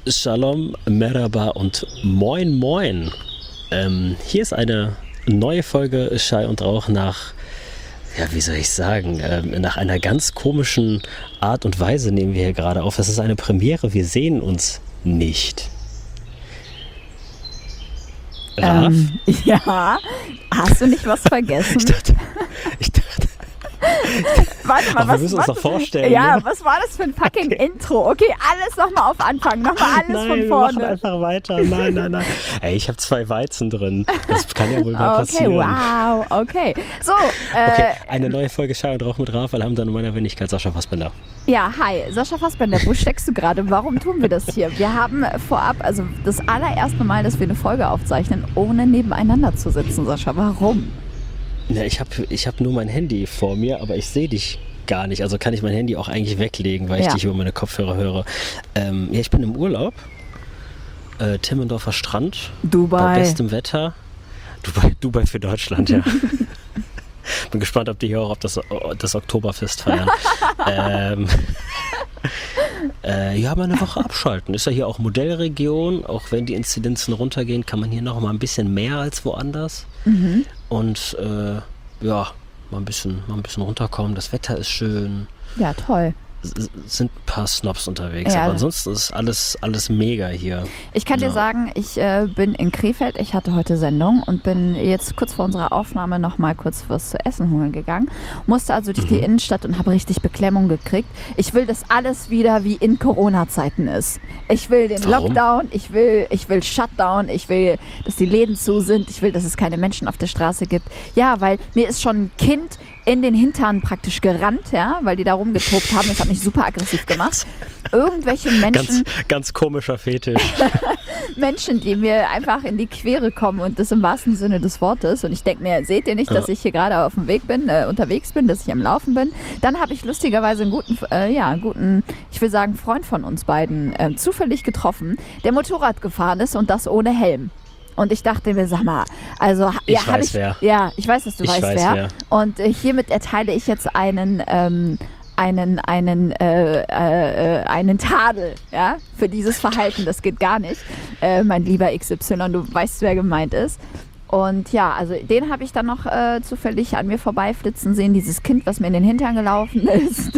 Shalom, Merhaba und Moin Moin. Hier ist eine neue Folge Schall und Rauch nach, wie soll ich sagen, nach einer ganz komischen Art und Weise nehmen wir hier gerade auf. Das ist eine Premiere, wir sehen uns nicht. Raf? Ja, hast du nicht was vergessen? Ich dachte, Warte mal, wir müssen uns doch vorstellen. Ja, ne? was war das für ein fucking Intro? Okay, alles nochmal auf Anfang, nochmal alles Nein, von wir vorne. machen einfach weiter. Nein. Ey, ich habe 2 Weizen drin. Das kann ja wohl mal passieren. Wow, okay. So, Okay, eine neue Folge Schall und Rauch mit Raf, Alhamdulillah und meiner Wenigkeit Sascha Fassbender. Ja, hi, Sascha Fassbender, wo steckst du gerade? Warum tun wir das hier? Wir haben vorab, also das allererste Mal, dass wir eine Folge aufzeichnen, ohne nebeneinander zu sitzen, Sascha. Warum? Ja, ich hab nur mein Handy vor mir, aber ich sehe dich gar nicht. Also kann ich mein Handy auch eigentlich weglegen, weil ich dich über meine Kopfhörer höre. Ich bin im Urlaub. Timmendorfer Strand. Dubai. Bei bestem Wetter. Dubai für Deutschland, ja. Bin gespannt, ob die hier auch das Oktoberfest feiern. Mal eine Woche abschalten. Ist ja hier auch Modellregion. Auch wenn die Inzidenzen runtergehen, kann man hier noch mal ein bisschen mehr als woanders. Mhm. Und mal ein bisschen runterkommen. Das Wetter ist schön. Ja, toll. Sind ein paar Snobs unterwegs, Ja. aber ansonsten ist alles mega hier. Ich kann dir sagen, ich bin in Krefeld, ich hatte heute Sendung und bin jetzt kurz vor unserer Aufnahme noch mal kurz was zu essen holen gegangen. Musste also durch die Innenstadt und habe richtig Beklemmung gekriegt. Ich will, dass alles wieder wie in Corona-Zeiten ist. Ich will den Warum? Lockdown, ich will Shutdown, ich will, dass die Läden zu sind, ich will, dass es keine Menschen auf der Straße gibt. Ja, weil mir ist schon ein Kind in den Hintern praktisch gerannt, ja, weil die da rumgetobt haben. Das hat mich super aggressiv gemacht. Irgendwelche Menschen, Ganz komischer Fetisch. Menschen, die mir einfach in die Quere kommen und das im wahrsten Sinne des Wortes. Und ich denke mir, seht ihr nicht, dass ich hier gerade auf dem Weg bin, unterwegs bin, dass ich am Laufen bin? Dann habe ich lustigerweise einen guten, ich will sagen, Freund von uns beiden zufällig getroffen, der Motorrad gefahren ist und das ohne Helm. Und ich dachte mir, sag mal, also Ich weiß, wer. Ja, ich weiß, dass du Ich weißt, weiß, wer. Und hiermit erteile ich jetzt einen Tadel, ja, für dieses Verhalten. Das geht gar nicht, mein lieber XY, du weißt, wer gemeint ist. Und ja, also den habe ich dann noch zufällig an mir vorbeiflitzen sehen, dieses Kind, was mir in den Hintern gelaufen ist.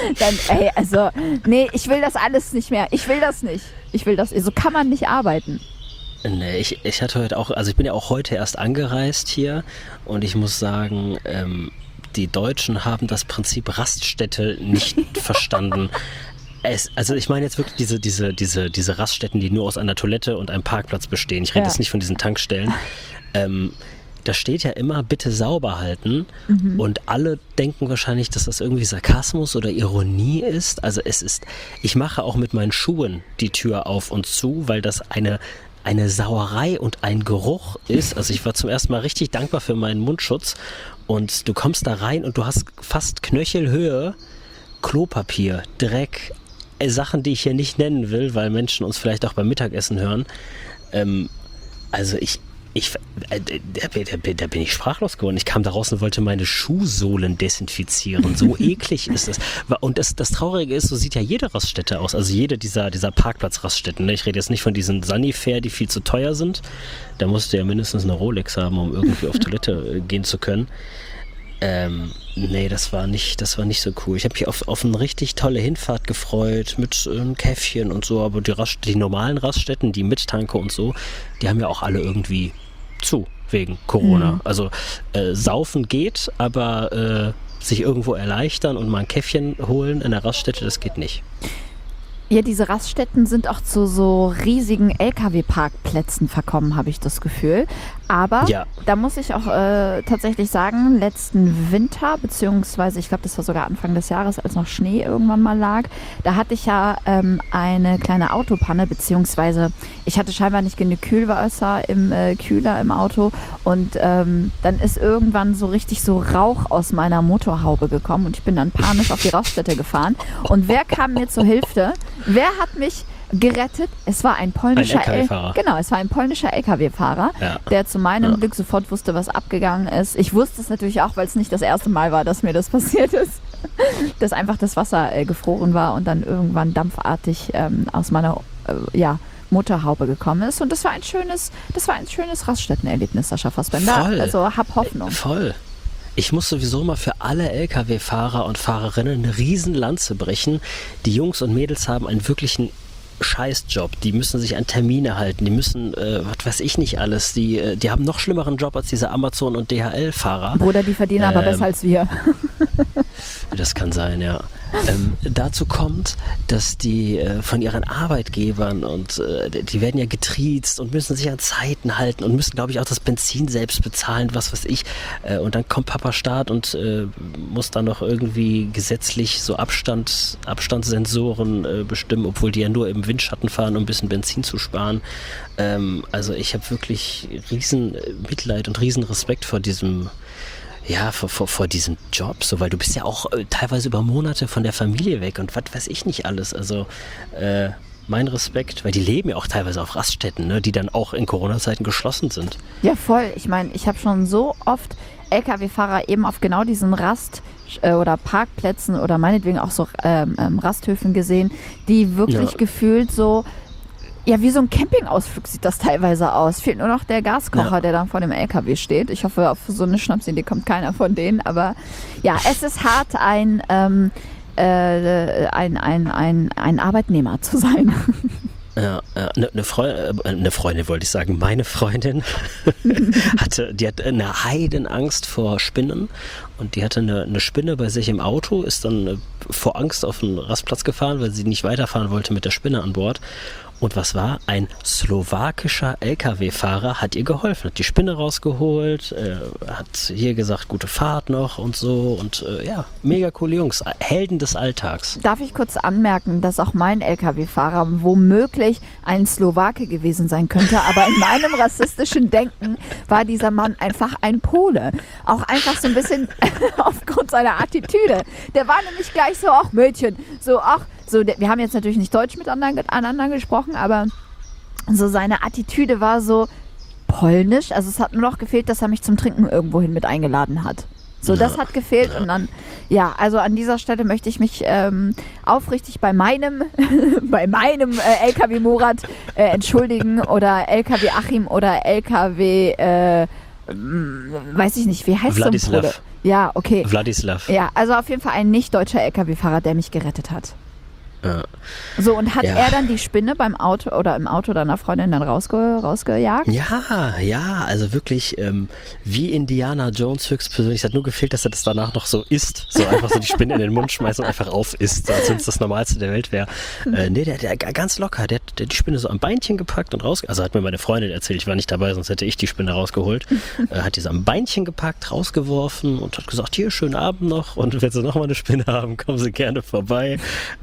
Ich will das alles nicht mehr. Ich will das nicht. So kann man nicht arbeiten. Nee, ich hatte heute auch, also ich bin ja auch heute erst angereist hier und ich muss sagen, die Deutschen haben das Prinzip Raststätte nicht verstanden. Also ich meine jetzt wirklich diese Raststätten, die nur aus einer Toilette und einem Parkplatz bestehen. Ich rede jetzt nicht von diesen Tankstellen. Da steht ja immer, bitte sauber halten. Und alle denken wahrscheinlich, dass das irgendwie Sarkasmus oder Ironie ist. Also ich mache auch mit meinen Schuhen die Tür auf und zu, weil das eine Sauerei und ein Geruch ist. Also ich war zum ersten Mal richtig dankbar für meinen Mundschutz und du kommst da rein und du hast fast Knöchelhöhe Klopapier, Dreck, Sachen, die ich hier nicht nennen will, weil Menschen uns vielleicht auch beim Mittagessen hören. Da bin ich sprachlos geworden. Ich kam da raus und wollte meine Schuhsohlen desinfizieren. So eklig ist es. Und das Traurige ist, so sieht ja jede Raststätte aus. Also jede dieser Parkplatz-Raststätten. Ne? Ich rede jetzt nicht von diesen Sanifair, die viel zu teuer sind. Da musst du ja mindestens eine Rolex haben, um irgendwie auf Toilette gehen zu können. Nee, das war nicht so cool. Ich habe mich auf eine richtig tolle Hinfahrt gefreut mit einem Käffchen und so, aber die normalen Raststätten, die mit Tanke und so, die haben ja auch alle irgendwie zu, wegen Corona. Also saufen geht, aber sich irgendwo erleichtern und mal ein Käffchen holen in der Raststätte, das geht nicht. Ja, diese Raststätten sind auch zu so riesigen LKW-Parkplätzen verkommen, habe ich das Gefühl. Aber da muss ich auch tatsächlich sagen, letzten Winter, beziehungsweise ich glaube, das war sogar Anfang des Jahres, als noch Schnee irgendwann mal lag, da hatte ich ja eine kleine Autopanne, beziehungsweise ich hatte scheinbar nicht genug Kühlwasser im Kühler im Auto und dann ist irgendwann so richtig so Rauch aus meiner Motorhaube gekommen und ich bin dann panisch auf die Raststätte gefahren. Und wer kam mir zur Hilfe? Wer hat mich gerettet? Es war ein polnischer LKW-Fahrer. Es war ein polnischer LKW-Fahrer, der zu meinem Glück sofort wusste, was abgegangen ist. Ich wusste es natürlich auch, weil es nicht das erste Mal war, dass mir das passiert ist. Dass einfach das Wasser gefroren war und dann irgendwann dampfartig aus meiner Motorhaube gekommen ist. Und das war ein schönes Raststättenerlebnis, Sascha Fassbender. Also hab Hoffnung. Voll. Ich muss sowieso mal für alle Lkw-Fahrer und Fahrerinnen eine Riesenlanze brechen. Die Jungs und Mädels haben einen wirklichen Scheißjob. Die müssen sich an Termine halten. Die müssen, was weiß ich nicht alles. Die haben noch schlimmeren Job als diese Amazon- und DHL-Fahrer. Bruder, die verdienen aber besser als wir. Das kann sein, ja. Dazu kommt, dass die von ihren Arbeitgebern und die werden ja getriezt und müssen sich an Zeiten halten und müssen, glaube ich, auch das Benzin selbst bezahlen, was weiß ich. Und dann kommt Papa Staat und muss dann noch irgendwie gesetzlich so Abstandssensoren bestimmen, obwohl die ja nur im Windschatten fahren, um ein bisschen Benzin zu sparen. Also ich habe wirklich riesen Mitleid und riesen Respekt vor diesem vor diesem Job, so, weil du bist ja auch teilweise über Monate von der Familie weg und was weiß ich nicht alles. Also mein Respekt, weil die leben ja auch teilweise auf Raststätten, ne, die dann auch in Corona-Zeiten geschlossen sind. Ja, voll. Ich meine, ich habe schon so oft Lkw-Fahrer eben auf genau diesen oder Parkplätzen oder meinetwegen auch so Rasthöfen gesehen, die wirklich gefühlt so, ja, wie so ein Campingausflug sieht das teilweise aus. Fehlt nur noch der Gaskocher, der dann vor dem LKW steht. Ich hoffe, auf so eine Schnapsidee kommt keiner von denen. Aber ja, es ist hart, ein Arbeitnehmer zu sein. Ja, eine Freundin wollte ich sagen, meine Freundin die hat eine Heidenangst vor Spinnen und die hatte eine Spinne bei sich im Auto, ist dann vor Angst auf den Rastplatz gefahren, weil sie nicht weiterfahren wollte mit der Spinne an Bord. Und was war? Ein slowakischer Lkw-Fahrer hat ihr geholfen, hat die Spinne rausgeholt, hat hier gesagt, gute Fahrt noch und so. Und mega coole Jungs, Helden des Alltags. Darf ich kurz anmerken, dass auch mein Lkw-Fahrer womöglich ein Slowake gewesen sein könnte, aber in meinem rassistischen Denken war dieser Mann einfach ein Pole. Auch einfach so ein bisschen aufgrund seiner Attitüde. Der war nämlich gleich so, ach Mädchen, so, ach, so, wir haben jetzt natürlich nicht Deutsch miteinander gesprochen, aber so seine Attitüde war so polnisch. Also es hat nur noch gefehlt, dass er mich zum Trinken irgendwohin mit eingeladen hat. So, das hat gefehlt. Und dann, also an dieser Stelle möchte ich mich aufrichtig bei meinem LKW Murat entschuldigen oder LKW Achim oder LKW, weiß ich nicht, wie heißt das? Wladislav. Ja, okay. Wladislav. Ja, also auf jeden Fall ein nicht deutscher LKW-Fahrer, der mich gerettet hat. Ja. So, und hat er dann die Spinne im Auto deiner Freundin dann rausgejagt? Ja, also wirklich wie Indiana Jones höchstpersönlich. Es hat nur gefehlt, dass er das danach noch so isst. So einfach so die Spinne in den Mund schmeißt und einfach aufisst, als wenn es das Normalste der Welt wäre. Der ganz locker, der hat die Spinne so am Beinchen gepackt und also hat mir meine Freundin erzählt, ich war nicht dabei, sonst hätte ich die Spinne rausgeholt. Hat die so am Beinchen gepackt, rageworfen und hat gesagt, hier, schönen Abend noch und wenn Sie noch mal eine Spinne haben, kommen Sie gerne vorbei.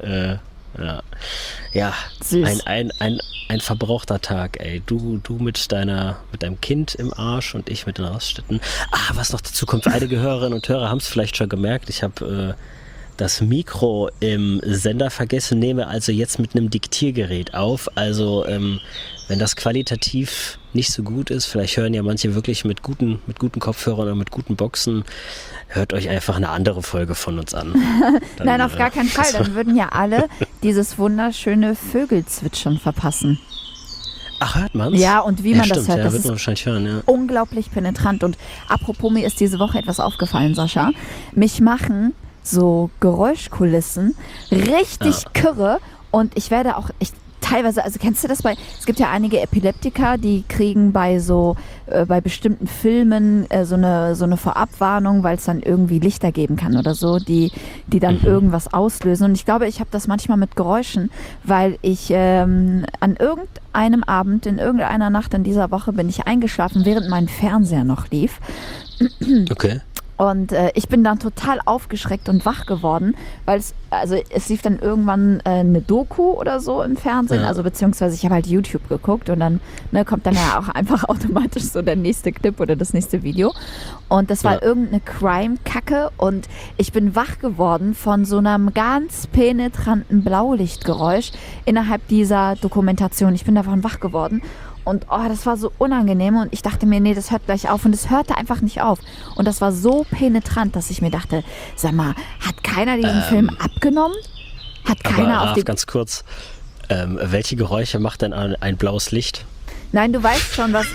Ja, ein verbrauchter Tag, ey. Du mit deinem Kind im Arsch und ich mit den Raststätten. Was noch dazu kommt, einige Hörerinnen und Hörer haben es vielleicht schon gemerkt. Ich habe das Mikro im Sender vergessen, nehme also jetzt mit einem Diktiergerät auf. Also wenn das qualitativ nicht so gut ist, vielleicht hören ja manche wirklich mit guten Kopfhörern oder mit guten Boxen, hört euch einfach eine andere Folge von uns an. Dann, nein, auf gar keinen Fall. Dann würden ja alle dieses wunderschöne Vögelzwitschern verpassen. Ach, hört man's? Ja, und wie man das hört, das wird ist man wahrscheinlich hören, ja. Unglaublich penetrant. Und apropos, mir ist diese Woche etwas aufgefallen, Sascha. Mich machen so Geräuschkulissen richtig kirre und ich werde auch teilweise, also kennst du das es gibt ja einige Epileptiker, die kriegen bei bei bestimmten Filmen so eine Vorabwarnung, weil es dann irgendwie Lichter geben kann oder so, die dann irgendwas auslösen. Und ich glaube, ich habe das manchmal mit Geräuschen, weil ich an irgendeinem Abend, in irgendeiner Nacht in dieser Woche bin ich eingeschlafen, während mein Fernseher noch lief. Okay. Und ich bin dann total aufgeschreckt und wach geworden, weil es lief dann irgendwann eine Doku oder so im Fernsehen, also beziehungsweise ich habe halt YouTube geguckt und dann kommt dann ja auch einfach automatisch so der nächste Clip oder das nächste Video. Und das war irgendeine Crime-Kacke und ich bin wach geworden von so einem ganz penetranten Blaulichtgeräusch innerhalb dieser Dokumentation. Ich bin davon wach geworden. Und das war so unangenehm und ich dachte mir, nee, das hört gleich auf. Und es hörte einfach nicht auf. Und das war so penetrant, dass ich mir dachte, sag mal, hat keiner diesen Film abgenommen? Hat keiner auf den... Ganz kurz, Welche Geräusche macht denn ein blaues Licht? Nein, du weißt schon, was...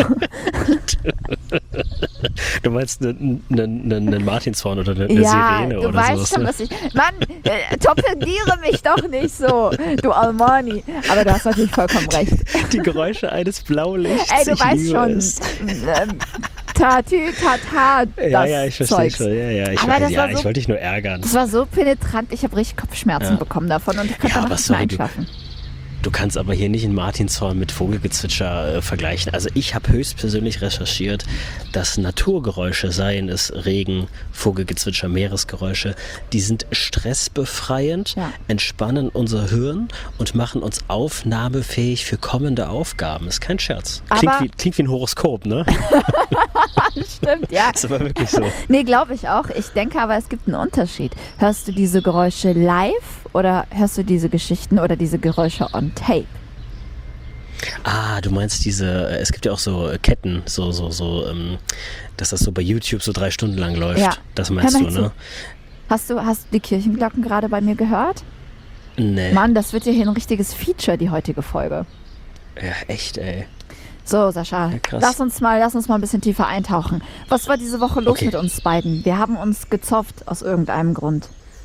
Du meinst einen Martinshorn oder eine Sirene oder so? Ja, du weißt schon, was ich... Mann, torpediere mich doch nicht so, du Almani. Aber du hast natürlich vollkommen recht. Die Geräusche eines Blaulichts. Ey, du weißt schon... Tatü, Tata, das Ja, ich verstehe schon. Ich wollte dich nur ärgern. Das war so penetrant, ich habe richtig Kopfschmerzen bekommen davon und ich konnte danach nicht mehr einschlafen. Du kannst aber hier nicht einen Martinshorn mit Vogelgezwitscher vergleichen. Also ich habe höchstpersönlich recherchiert, dass Naturgeräusche, seien es Regen, Vogelgezwitscher, Meeresgeräusche, die sind stressbefreiend, entspannen unser Hirn und machen uns aufnahmefähig für kommende Aufgaben. Ist kein Scherz. Klingt wie ein Horoskop, ne? Stimmt, ja. Ist aber wirklich so. Nee, glaube ich auch. Ich denke aber, es gibt einen Unterschied. Hörst du diese Geräusche live oder hörst du diese Geschichten oder diese Geräusche on tape? Ah, du meinst es gibt ja auch so Ketten, dass das so bei YouTube so 3 Stunden lang läuft. Ja. Das meinst du, ne? Hast du die Kirchenglocken gerade bei mir gehört? Nee. Mann, das wird ja hier ein richtiges Feature, die heutige Folge. Ja, echt, ey. So, Sascha, lass uns mal ein bisschen tiefer eintauchen. Was war diese Woche los mit uns beiden? Wir haben uns gezofft aus irgendeinem Grund.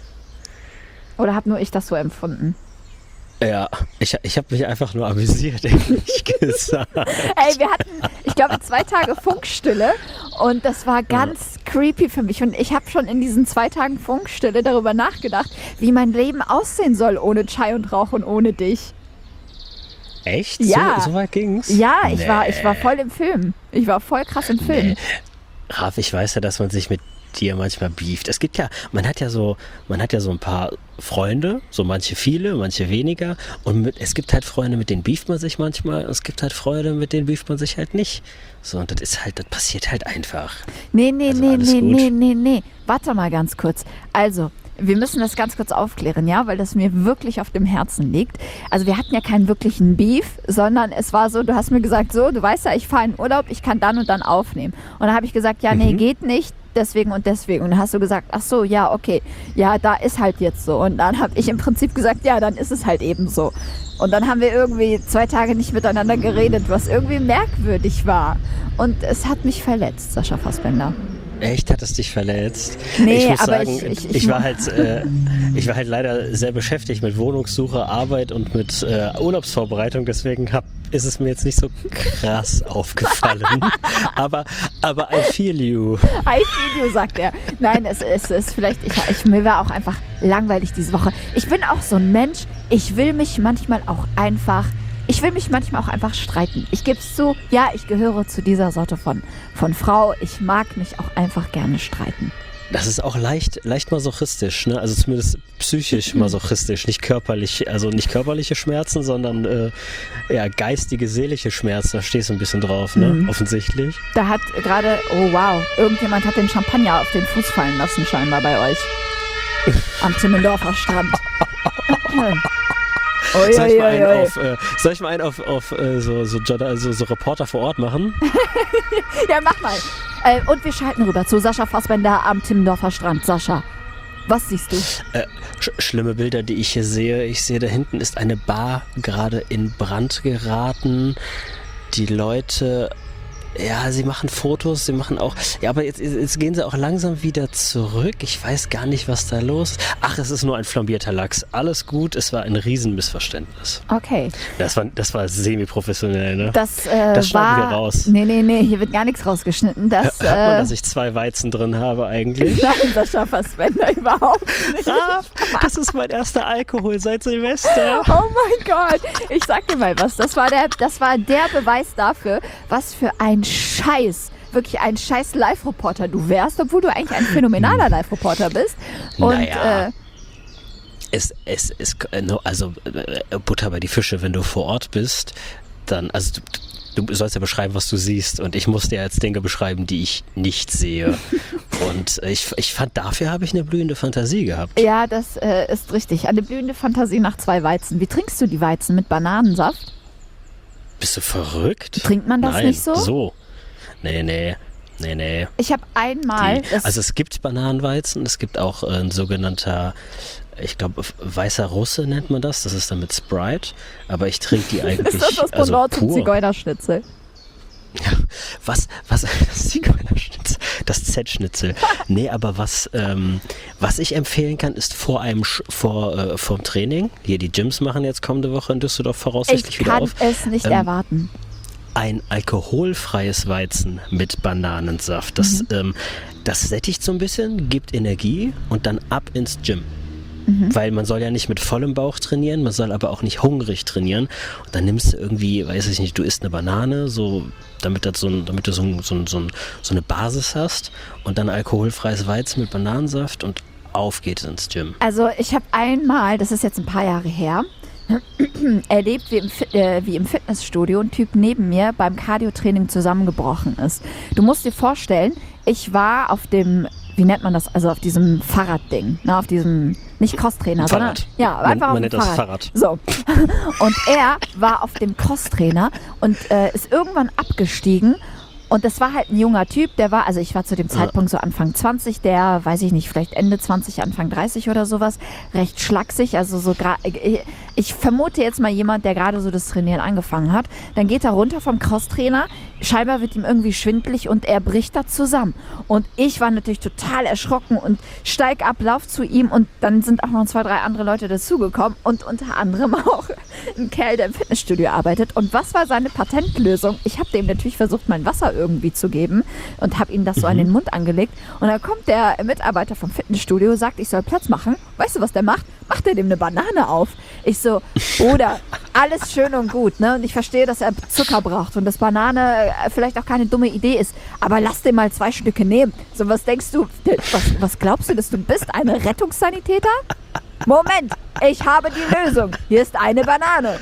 Oder habe nur ich das so empfunden? Ja, ich habe mich einfach nur amüsiert, ehrlich gesagt. Ey, wir hatten, ich glaube, 2 Tage Funkstille und das war ganz creepy für mich. Und ich habe schon in diesen 2 Tagen Funkstille darüber nachgedacht, wie mein Leben aussehen soll ohne Chai und Rauch und ohne dich. Echt? Ja. So weit ging's? Ja, ich war voll im Film. Ich war voll krass im Film. Nee. Raf, ich weiß ja, dass man sich mit dir manchmal beeft. Es gibt ja, man hat ja so ein paar Freunde, so manche viele, manche weniger. Und es gibt halt Freunde, mit denen beeft man sich manchmal. Und es gibt halt Freunde, mit denen beeft man sich halt nicht. So, und das passiert halt einfach. Nee. Warte mal ganz kurz. Also, wir müssen das ganz kurz aufklären, ja, weil das mir wirklich auf dem Herzen liegt. Also wir hatten ja keinen wirklichen Beef, sondern es war so, du hast mir gesagt, so, du weißt ja, ich fahre in Urlaub, ich kann dann und dann aufnehmen. Und dann habe ich gesagt, ja, nee, geht nicht, deswegen und deswegen. Und dann hast du gesagt, ach so, ja, okay, ja, da ist halt jetzt so. Und dann habe ich im Prinzip gesagt, ja, dann ist es halt eben so. Und dann haben wir irgendwie 2 Tage nicht miteinander geredet, was irgendwie merkwürdig war. Und es hat mich verletzt, Sascha Fassbender. Echt? Hat es dich verletzt? Nee, ich muss aber sagen, ich war halt leider sehr beschäftigt mit Wohnungssuche, Arbeit und mit Urlaubsvorbereitung, deswegen ist es mir jetzt nicht so krass aufgefallen. aber I feel you. I feel you, sagt er. Nein, es ist vielleicht, mir war auch einfach langweilig diese Woche. Ich bin auch so ein Mensch, ich will mich manchmal auch einfach streiten. Ich gebe es zu, ja, ich gehöre zu dieser Sorte von Frau. Ich mag mich auch einfach gerne streiten. Das ist auch leicht masochistisch, ne? Also zumindest psychisch masochistisch, nicht körperlich, also nicht körperliche Schmerzen, sondern geistige, seelische Schmerzen. Da stehst du ein bisschen drauf, ne? Offensichtlich. Da hat gerade, oh wow, irgendjemand hat den Champagner auf den Fuß fallen lassen scheinbar bei euch. Am Timmendorfer Strand. Soll ich mal einen auf so Reporter vor Ort machen? Ja, mach mal. Und wir schalten rüber zu Sascha Fassbender am Timmendorfer Strand. Sascha, was siehst du? Schlimme Bilder, die ich hier sehe. Ich sehe, da hinten ist eine Bar gerade in Brand geraten. Die Leute... Ja, sie machen Fotos, sie machen auch... Ja, aber jetzt gehen sie auch langsam wieder zurück. Ich weiß gar nicht, was da los ist. Ach, es ist nur ein flambierter Lachs. Alles gut, es war ein Riesenmissverständnis. Okay. Das war semi-professionell, ne? Das schneiden wir raus. Nee, hier wird gar nichts rausgeschnitten. Hört man, dass ich 2 Weizen drin habe eigentlich? Nein, Sascha Fassbender überhaupt nicht. Raf, das ist mein erster Alkohol seit Silvester. Oh mein Gott. Ich sag dir mal was. Das war der Beweis dafür, was für ein wirklich ein scheiß Live-Reporter du wärst, obwohl du eigentlich ein phänomenaler Live-Reporter bist. Und Butter bei die Fische, wenn du vor Ort bist, dann, also du sollst ja beschreiben, was du siehst, und ich muss dir jetzt Dinge beschreiben, die ich nicht sehe. Und ich fand, dafür habe ich eine blühende Fantasie gehabt. Ja, das ist richtig. Eine blühende Fantasie nach 2 Weizen. Wie trinkst du die Weizen? Mit Bananensaft? Bist du verrückt? Trinkt man das nicht so? So. Nee. Ich habe einmal... Also es gibt Bananenweizen, es gibt auch ein sogenannter ich glaube, weißer Russe nennt man das. Das ist dann mit Sprite. Aber ich trinke die eigentlich ist das Pendant zum pur. Zigeunerschnitzel? Ja, was, das Zigeunerschnitzel, das Z-Schnitzel. Nee, aber was ich empfehlen kann, ist vorm Training, hier die Gyms machen jetzt kommende Woche in Düsseldorf voraussichtlich wieder auf. Ich kann es nicht erwarten. Ein alkoholfreies Weizen mit Bananensaft. Das sättigt so ein bisschen, gibt Energie und dann ab ins Gym. Weil man soll ja nicht mit vollem Bauch trainieren, man soll aber auch nicht hungrig trainieren. Und dann nimmst du irgendwie, weiß ich nicht, du isst eine Banane, so damit du so eine Basis hast und dann alkoholfreies Weizen mit Bananensaft und auf geht's ins Gym. Also ich habe einmal, das ist jetzt ein paar Jahre her, erlebt, wie im Fitnessstudio ein Typ neben mir beim Cardio-Training zusammengebrochen ist. Du musst dir vorstellen, ich war auf dem, wie nennt man das, also auf diesem Fahrradding, ne, auf diesem, nicht Crosstrainer, sondern ja, einfach man auf nennt dem das Fahrrad. Fahrrad. So. Und er war auf dem Crosstrainer und ist irgendwann abgestiegen. Und das war halt ein junger Typ, der war, also ich war zu dem Zeitpunkt so Anfang 20, der, weiß ich nicht, vielleicht Ende 20, Anfang 30 oder sowas, recht schlaksig, also so ich vermute jetzt mal jemand, der gerade so das Trainieren angefangen hat, dann geht er runter vom Crosstrainer, scheinbar wird ihm irgendwie schwindelig und er bricht da zusammen. Und ich war natürlich total erschrocken und steig ab, lauf zu ihm und dann sind auch noch 2, 3 andere Leute dazugekommen und unter anderem auch ein Kerl, der im Fitnessstudio arbeitet. Und was war seine Patentlösung? Ich habe dem natürlich versucht, mein Wasser irgendwie zu geben und habe ihm das so an den Mund angelegt. Und dann kommt der Mitarbeiter vom Fitnessstudio, sagt, ich soll Platz machen. Weißt du, was der macht? Macht er dem eine Banane auf. Ich so, Bruder, alles schön und gut, ne? Und ich verstehe, dass er Zucker braucht und dass Banane vielleicht auch keine dumme Idee ist. Aber lass dir mal 2 Stücke nehmen. So, was denkst du? Was glaubst du, dass du bist? Eine Rettungssanitäter? Moment, ich habe die Lösung. Hier ist eine Banane.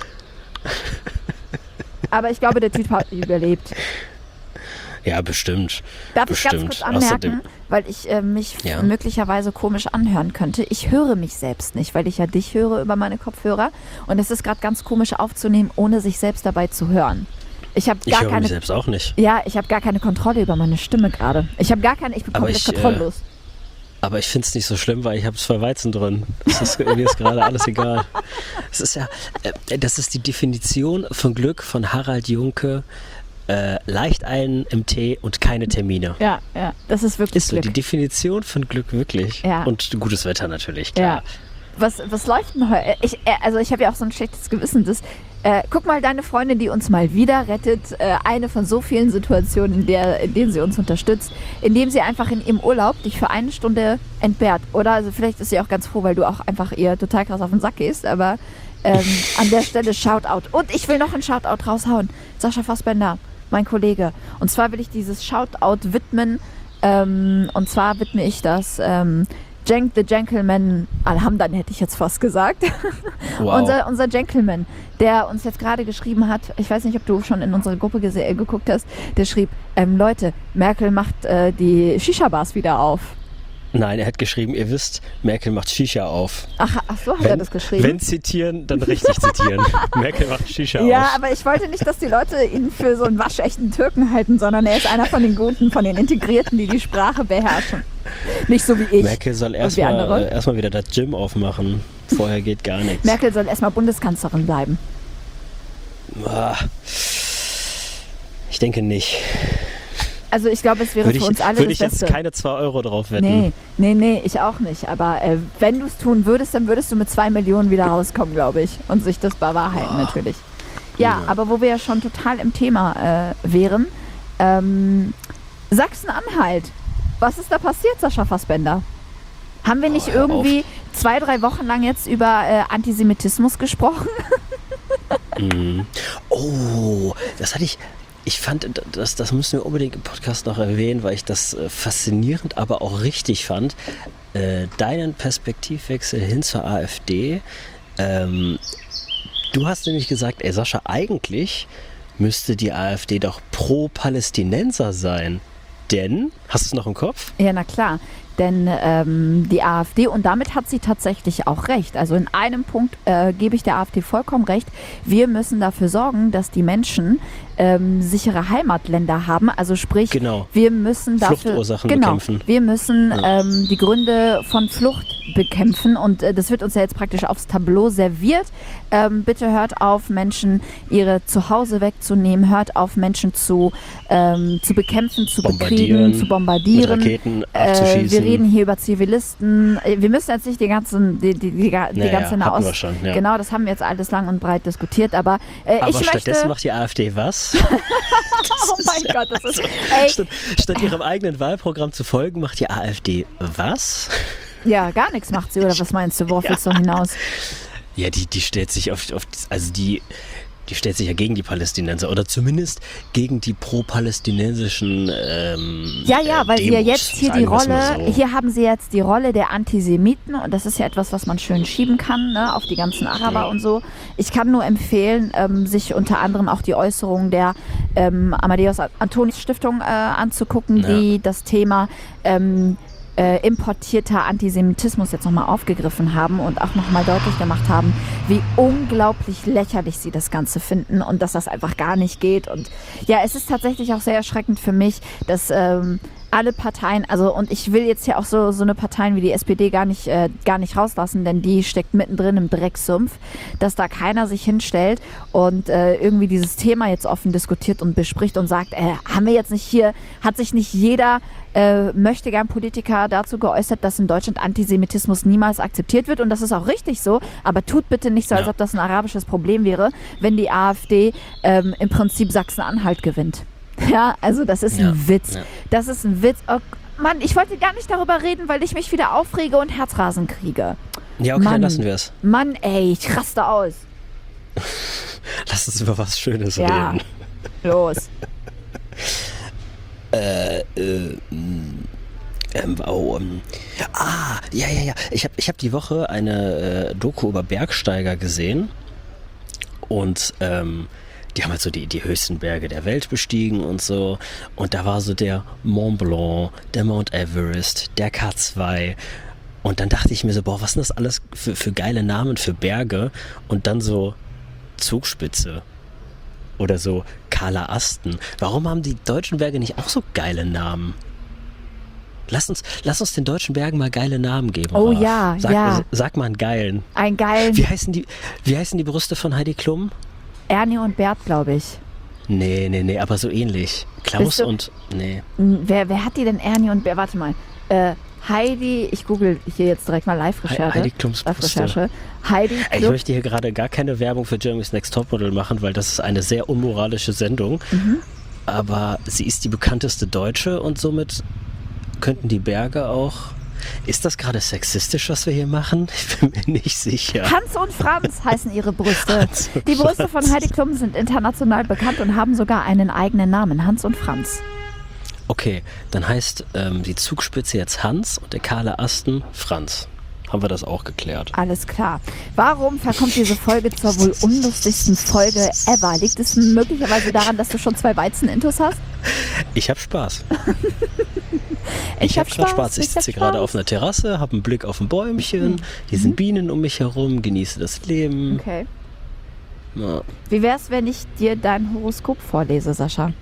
Aber ich glaube, der Typ hat überlebt. Ja, bestimmt. Darf ich ganz kurz anmerken, weil ich mich möglicherweise komisch anhören könnte. Ich höre mich selbst nicht, weil ich ja dich höre über meine Kopfhörer. Und es ist gerade ganz komisch aufzunehmen, ohne sich selbst dabei zu hören. Ich höre mich selbst auch nicht. Ja, ich habe gar keine Kontrolle über meine Stimme gerade. Ich bin komplett kontrolllos. Aber ich finde es nicht so schlimm, weil ich habe 2 Weizen drin. Mir ist gerade alles egal. Es ist ja, das ist die Definition von Glück von Harald Junke. Leicht einen im Tee und keine Termine. Ja, das ist wirklich Glück. Ist so die Definition von Glück wirklich. Ja. Und gutes Wetter natürlich, klar. Ja. Was läuft denn heute? Ich habe ja auch so ein schlechtes Gewissen. Guck mal, deine Freundin, die uns mal wieder rettet, eine von so vielen Situationen, in denen sie uns unterstützt, indem sie einfach in ihrem Urlaub dich für 1 Stunde entbehrt. Oder also vielleicht ist sie auch ganz froh, weil du auch einfach ihr total krass auf den Sack gehst, aber an der Stelle Shoutout. Und ich will noch einen Shoutout raushauen. Sascha Fassbender, mein Kollege. Und zwar will ich dieses Shoutout widmen, und zwar widme ich das Cenk the Gentleman Alhamdan, hätte ich jetzt fast gesagt. Wow. unser Gentleman, der uns jetzt gerade geschrieben hat, ich weiß nicht, ob du schon in unsere Gruppe geguckt hast, der schrieb, Leute, Merkel macht die Shisha-Bars wieder auf. Nein, er hat geschrieben, ihr wisst, Merkel macht Shisha auf. Ach so hat er das geschrieben. Wenn zitieren, dann richtig zitieren. Merkel macht Shisha auf. Ja, aber ich wollte nicht, dass die Leute ihn für so einen waschechten Türken halten, sondern er ist einer von den Guten, von den Integrierten, die die Sprache beherrschen. Nicht so wie ich. Merkel soll erstmal wieder das Gym aufmachen. Vorher geht gar nichts. Merkel soll erstmal Bundeskanzlerin bleiben. Ich denke nicht. Also ich glaube, es wäre für uns alle das Beste. Würde ich jetzt keine 2 Euro drauf wetten. Nee, ich auch nicht. Aber wenn du es tun würdest, dann würdest du mit 2 Millionen wieder rauskommen, glaube ich. Und sich das bewahrheiten natürlich. Ja, aber wo wir ja schon total im Thema wären. Sachsen-Anhalt. Was ist da passiert, Sascha Fassbender? Haben wir nicht irgendwie 2, 3 Wochen lang jetzt über Antisemitismus gesprochen? Oh, das hatte ich... Ich fand, das müssen wir unbedingt im Podcast noch erwähnen, weil ich das faszinierend, aber auch richtig fand. Deinen Perspektivwechsel hin zur AfD. Du hast nämlich gesagt, Sascha, eigentlich müsste die AfD doch pro-Palästinenser sein. Denn, hast du es noch im Kopf? Ja, na klar. Denn die AfD, und damit hat sie tatsächlich auch recht, also in einem Punkt gebe ich der AfD vollkommen recht, wir müssen dafür sorgen, dass die Menschen sichere Heimatländer haben, also sprich, wir müssen dafür Fluchtursachen bekämpfen. Wir müssen die Gründe von Flucht bekämpfen und das wird uns ja jetzt praktisch aufs Tableau serviert. Bitte hört auf, Menschen ihre Zuhause wegzunehmen, hört auf, Menschen zu bekämpfen, zu bekriegen, zu bombardieren. Mit Raketen abzuschießen. Wir reden hier über Zivilisten. Wir müssen jetzt nicht die ganze Nahost... Genau, das haben wir jetzt alles lang und breit diskutiert, aber stattdessen macht die AfD was? Oh mein Gott, das ist... Statt ihrem eigenen Wahlprogramm zu folgen, macht die AfD was? Ja, gar nichts macht sie, oder was meinst du? Worauf willst du hinaus? Ja, die stellt sich die stellt sich ja gegen die Palästinenser oder zumindest gegen die pro-palästinensischen weil sie ja jetzt hier hier haben sie jetzt die Rolle der Antisemiten und das ist ja etwas, was man schön schieben kann, ne, auf die ganzen Araber und so. Ich kann nur empfehlen, sich unter anderem auch die Äußerungen der Amadeus Antonius Stiftung anzugucken, die das Thema importierter Antisemitismus jetzt nochmal aufgegriffen haben und auch nochmal deutlich gemacht haben, wie unglaublich lächerlich sie das Ganze finden und dass das einfach gar nicht geht. Und ja, es ist tatsächlich auch sehr erschreckend für mich, dass alle Parteien, und ich will jetzt hier auch so eine Parteien wie die SPD gar nicht rauslassen, denn die steckt mittendrin im Drecksumpf, dass da keiner sich hinstellt und irgendwie dieses Thema jetzt offen diskutiert und bespricht und sagt, hat sich nicht jeder möchte gern Politiker dazu geäußert, dass in Deutschland Antisemitismus niemals akzeptiert wird und das ist auch richtig so, aber tut bitte nicht so, als ob das ein arabisches Problem wäre, wenn die AfD im Prinzip Sachsen-Anhalt gewinnt. Ja, also das ist ein Witz. Ja. Das ist ein Witz. Oh, Mann, ich wollte gar nicht darüber reden, weil ich mich wieder aufrege und Herzrasen kriege. Ja, okay, dann lassen wir es. Mann, ey, ich raste aus. Lass uns über was Schönes reden. Los. Ich hab die Woche eine Doku über Bergsteiger gesehen und die haben halt so die höchsten Berge der Welt bestiegen und so. Und da war so der Mont Blanc, der Mount Everest, der K2. Und dann dachte ich mir so, was sind das alles für geile Namen für Berge? Und dann so Zugspitze oder so Kahler Asten. Warum haben die deutschen Berge nicht auch so geile Namen? Lass uns den deutschen Bergen mal geile Namen geben. Oh Ralf. ja, Sag mal einen geilen. Einen geilen. Wie heißen die Brüste von Heidi Klum? Ernie und Bert, glaube ich. Nee, aber so ähnlich. Klaus und... Nee. Wer hat die denn Ernie und Bert? Warte mal. Heidi, ich google hier jetzt direkt mal Live-Recherche. Heidi Klums Brüste. Heidi Klum. Ich möchte hier gerade gar keine Werbung für Germany's Next Topmodel machen, weil das ist eine sehr unmoralische Sendung. Aber sie ist die bekannteste Deutsche und somit könnten die Berge auch... Ist das gerade sexistisch, was wir hier machen? Ich bin mir nicht sicher. Hans und Franz heißen ihre Brüste. Die Brüste von Heidi Klum sind international bekannt und haben sogar einen eigenen Namen, Hans und Franz. Okay, dann heißt die Zugspitze jetzt Hans und der kahle Asten Franz. Haben wir das auch geklärt. Alles klar. Warum verkommt diese Folge zur wohl unlustigsten Folge ever? Liegt es möglicherweise daran, dass du schon 2 Weizen-Intos hast? Ich habe Spaß. Ich habe Spaß. Ich sitze gerade auf einer Terrasse, habe einen Blick auf ein Bäumchen, hier sind Bienen um mich herum, genieße das Leben. Okay. Ja. Wie wär's, wenn ich dir dein Horoskop vorlese, Sascha?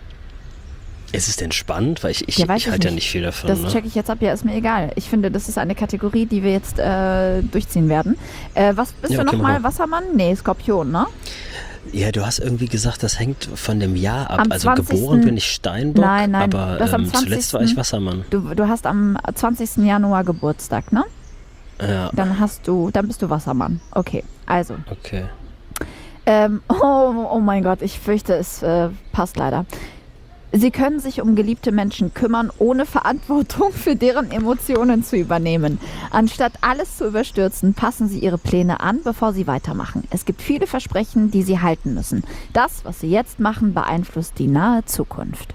Ist es denn spannend? Weil ich halte ja nicht viel davon. Das checke ich jetzt ab, ja, ist mir egal. Ich finde, das ist eine Kategorie, die wir jetzt durchziehen werden. Was bist du nochmal? Wassermann? Nee, Skorpion, ne? Ja, du hast irgendwie gesagt, das hängt von dem Jahr ab. Also geboren bin ich Steinbock, nein, aber zuletzt war ich Wassermann. Du hast am 20. Januar Geburtstag, ne? Ja. Dann bist du Wassermann. Okay, also. Okay. Oh mein Gott, ich fürchte, es passt leider. Sie können sich um geliebte Menschen kümmern, ohne Verantwortung für deren Emotionen zu übernehmen. Anstatt alles zu überstürzen, passen Sie Ihre Pläne an, bevor Sie weitermachen. Es gibt viele Versprechen, die Sie halten müssen. Das, was Sie jetzt machen, beeinflusst die nahe Zukunft.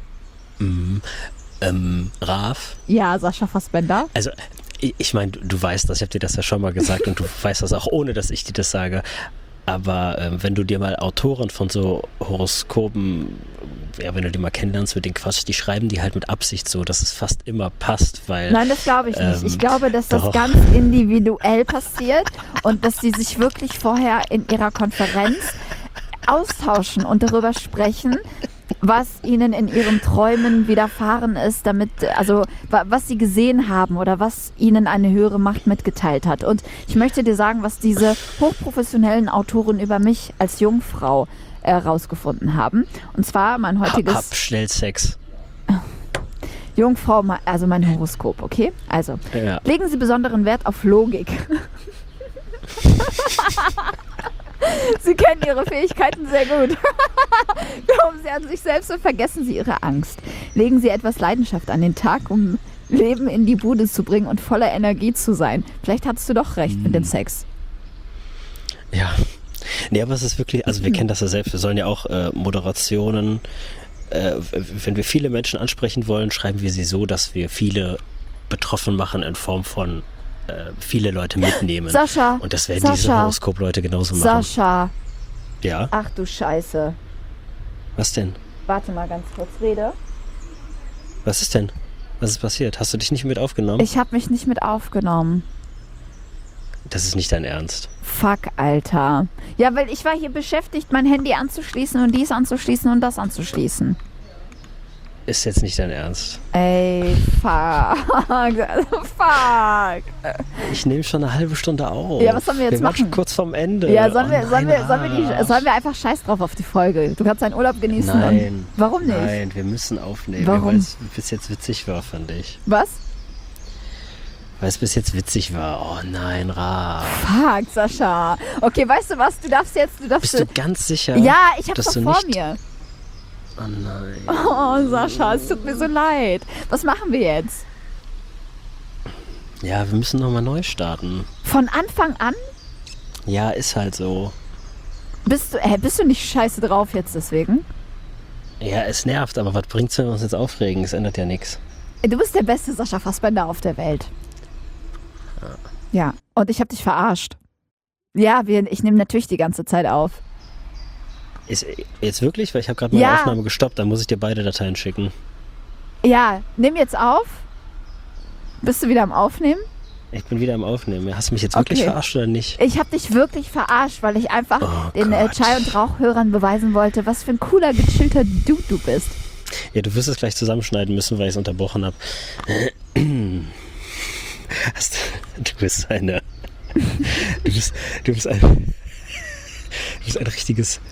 Raf? Ja, Sascha Fassbender? Also, ich meine, du weißt das, ich habe dir das ja schon mal gesagt und du weißt das auch, ohne dass ich dir das sage. Aber wenn du dir mal Autoren von so Horoskopen wenn du die mal kennenlernst mit den Quatsch, die schreiben die halt mit Absicht so, dass es fast immer passt, weil... Nein, das glaube ich nicht. Ich glaube, dass das ganz individuell passiert und dass die sich wirklich vorher in ihrer Konferenz austauschen und darüber sprechen, was ihnen in ihren Träumen widerfahren ist, also was sie gesehen haben oder was ihnen eine höhere Macht mitgeteilt hat. Und ich möchte dir sagen, was diese hochprofessionellen Autoren über mich als Jungfrau herausgefunden haben. Und zwar mein heutiges... Hab schnell Sex. Jungfrau, also mein Horoskop, okay? Also, legen Sie besonderen Wert auf Logik. Sie kennen Ihre Fähigkeiten sehr gut. Glauben Sie an sich selbst und vergessen Sie Ihre Angst. Legen Sie etwas Leidenschaft an den Tag, um Leben in die Bude zu bringen und voller Energie zu sein. Vielleicht hattest du doch recht mit dem Sex. Ja. Nee, aber es ist wirklich, also wir kennen das ja selbst, wir sollen ja auch Moderationen, wenn wir viele Menschen ansprechen wollen, schreiben wir sie so, dass wir viele betroffen machen in Form von viele Leute mitnehmen. Sascha! Und das werden diese Horoskop-Leute genauso machen. Sascha! Ja? Ach du Scheiße. Was denn? Warte mal ganz kurz, rede. Was ist denn? Was ist passiert? Hast du dich nicht mit aufgenommen? Ich habe mich nicht mit aufgenommen. Das ist nicht dein Ernst. Fuck, Alter. Ja, weil ich war hier beschäftigt, mein Handy anzuschließen und dies anzuschließen und das anzuschließen. Ist jetzt nicht dein Ernst. Ey, fuck. Ich nehme schon eine halbe Stunde auf. Ja, was sollen wir jetzt machen? Schon kurz vorm Ende. Ja, sollen wir einfach scheiß drauf auf die Folge? Du kannst deinen Urlaub genießen. Nein. Warum nicht? Nein, wir müssen aufnehmen. Warum? Weil es bis jetzt witzig war, fand ich. Was? Weil es bis jetzt witzig war. Oh nein, Ra. Fuck, Sascha. Okay, weißt du was? Du darfst... Bist du ganz sicher? Ja, ich hab's doch vor mir. Oh nein. Oh, Sascha, es tut mir so leid. Was machen wir jetzt? Ja, wir müssen nochmal neu starten. Von Anfang an? Ja, ist halt so. Bist du nicht scheiße drauf jetzt deswegen? Ja, es nervt, aber was bringt's, wenn wir uns jetzt aufregen? Es ändert ja nichts. Du bist der beste Sascha Fassbender auf der Welt. Ja, und ich habe dich verarscht. Ja, ich nehme natürlich die ganze Zeit auf. Ist jetzt wirklich? Weil ich habe gerade meine Aufnahme gestoppt, dann muss ich dir beide Dateien schicken. Ja, nimm jetzt auf. Bist du wieder am Aufnehmen? Ich bin wieder am Aufnehmen. Hast du mich jetzt wirklich verarscht oder nicht? Ich habe dich wirklich verarscht, weil ich einfach den Chai- und Rauchhörern beweisen wollte, was für ein cooler, gechillter Dude du bist. Ja, du wirst es gleich zusammenschneiden müssen, weil ich es unterbrochen habe. Du bist eine... Du bist ein richtiges...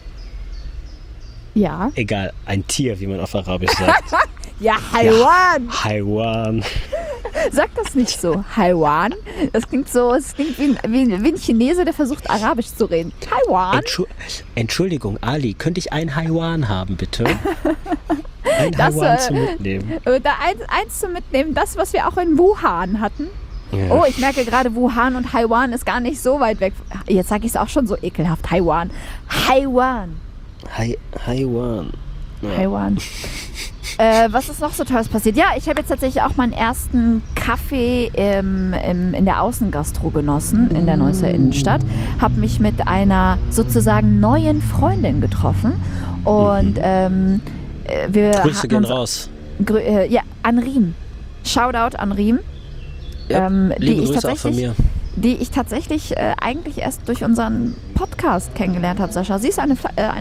Ja. Egal, ein Tier, wie man auf Arabisch sagt. Ja, Haiwan. Ja, Haiwan. Sag das nicht so. Haiwan. Es klingt wie ein Chinese, der versucht, Arabisch zu reden. Haiwan. Entschuldigung, Ali, könnte ich ein Haiwan haben, bitte? Ein Haiwan zum Mitnehmen. Eins zum Mitnehmen, das, was wir auch in Wuhan hatten. Ja. Oh, ich merke gerade, Wuhan und Haiwan ist gar nicht so weit weg. Jetzt sage ich es auch schon so ekelhaft. Haiwan. Haiwan. Haiwan. Ja. Haiwan. Was ist noch so Tolles passiert? Ja, ich habe jetzt tatsächlich auch meinen ersten Kaffee in der Außengastro genossen, in der Neusser Innenstadt. Habe mich mit einer sozusagen neuen Freundin getroffen. Und wir Grüße gehen raus. An Riem. Shoutout an Riem. Ja, liebe Grüße auch von mir. Die ich tatsächlich eigentlich erst durch unseren Podcast kennengelernt habe, Sascha. Sie ist eine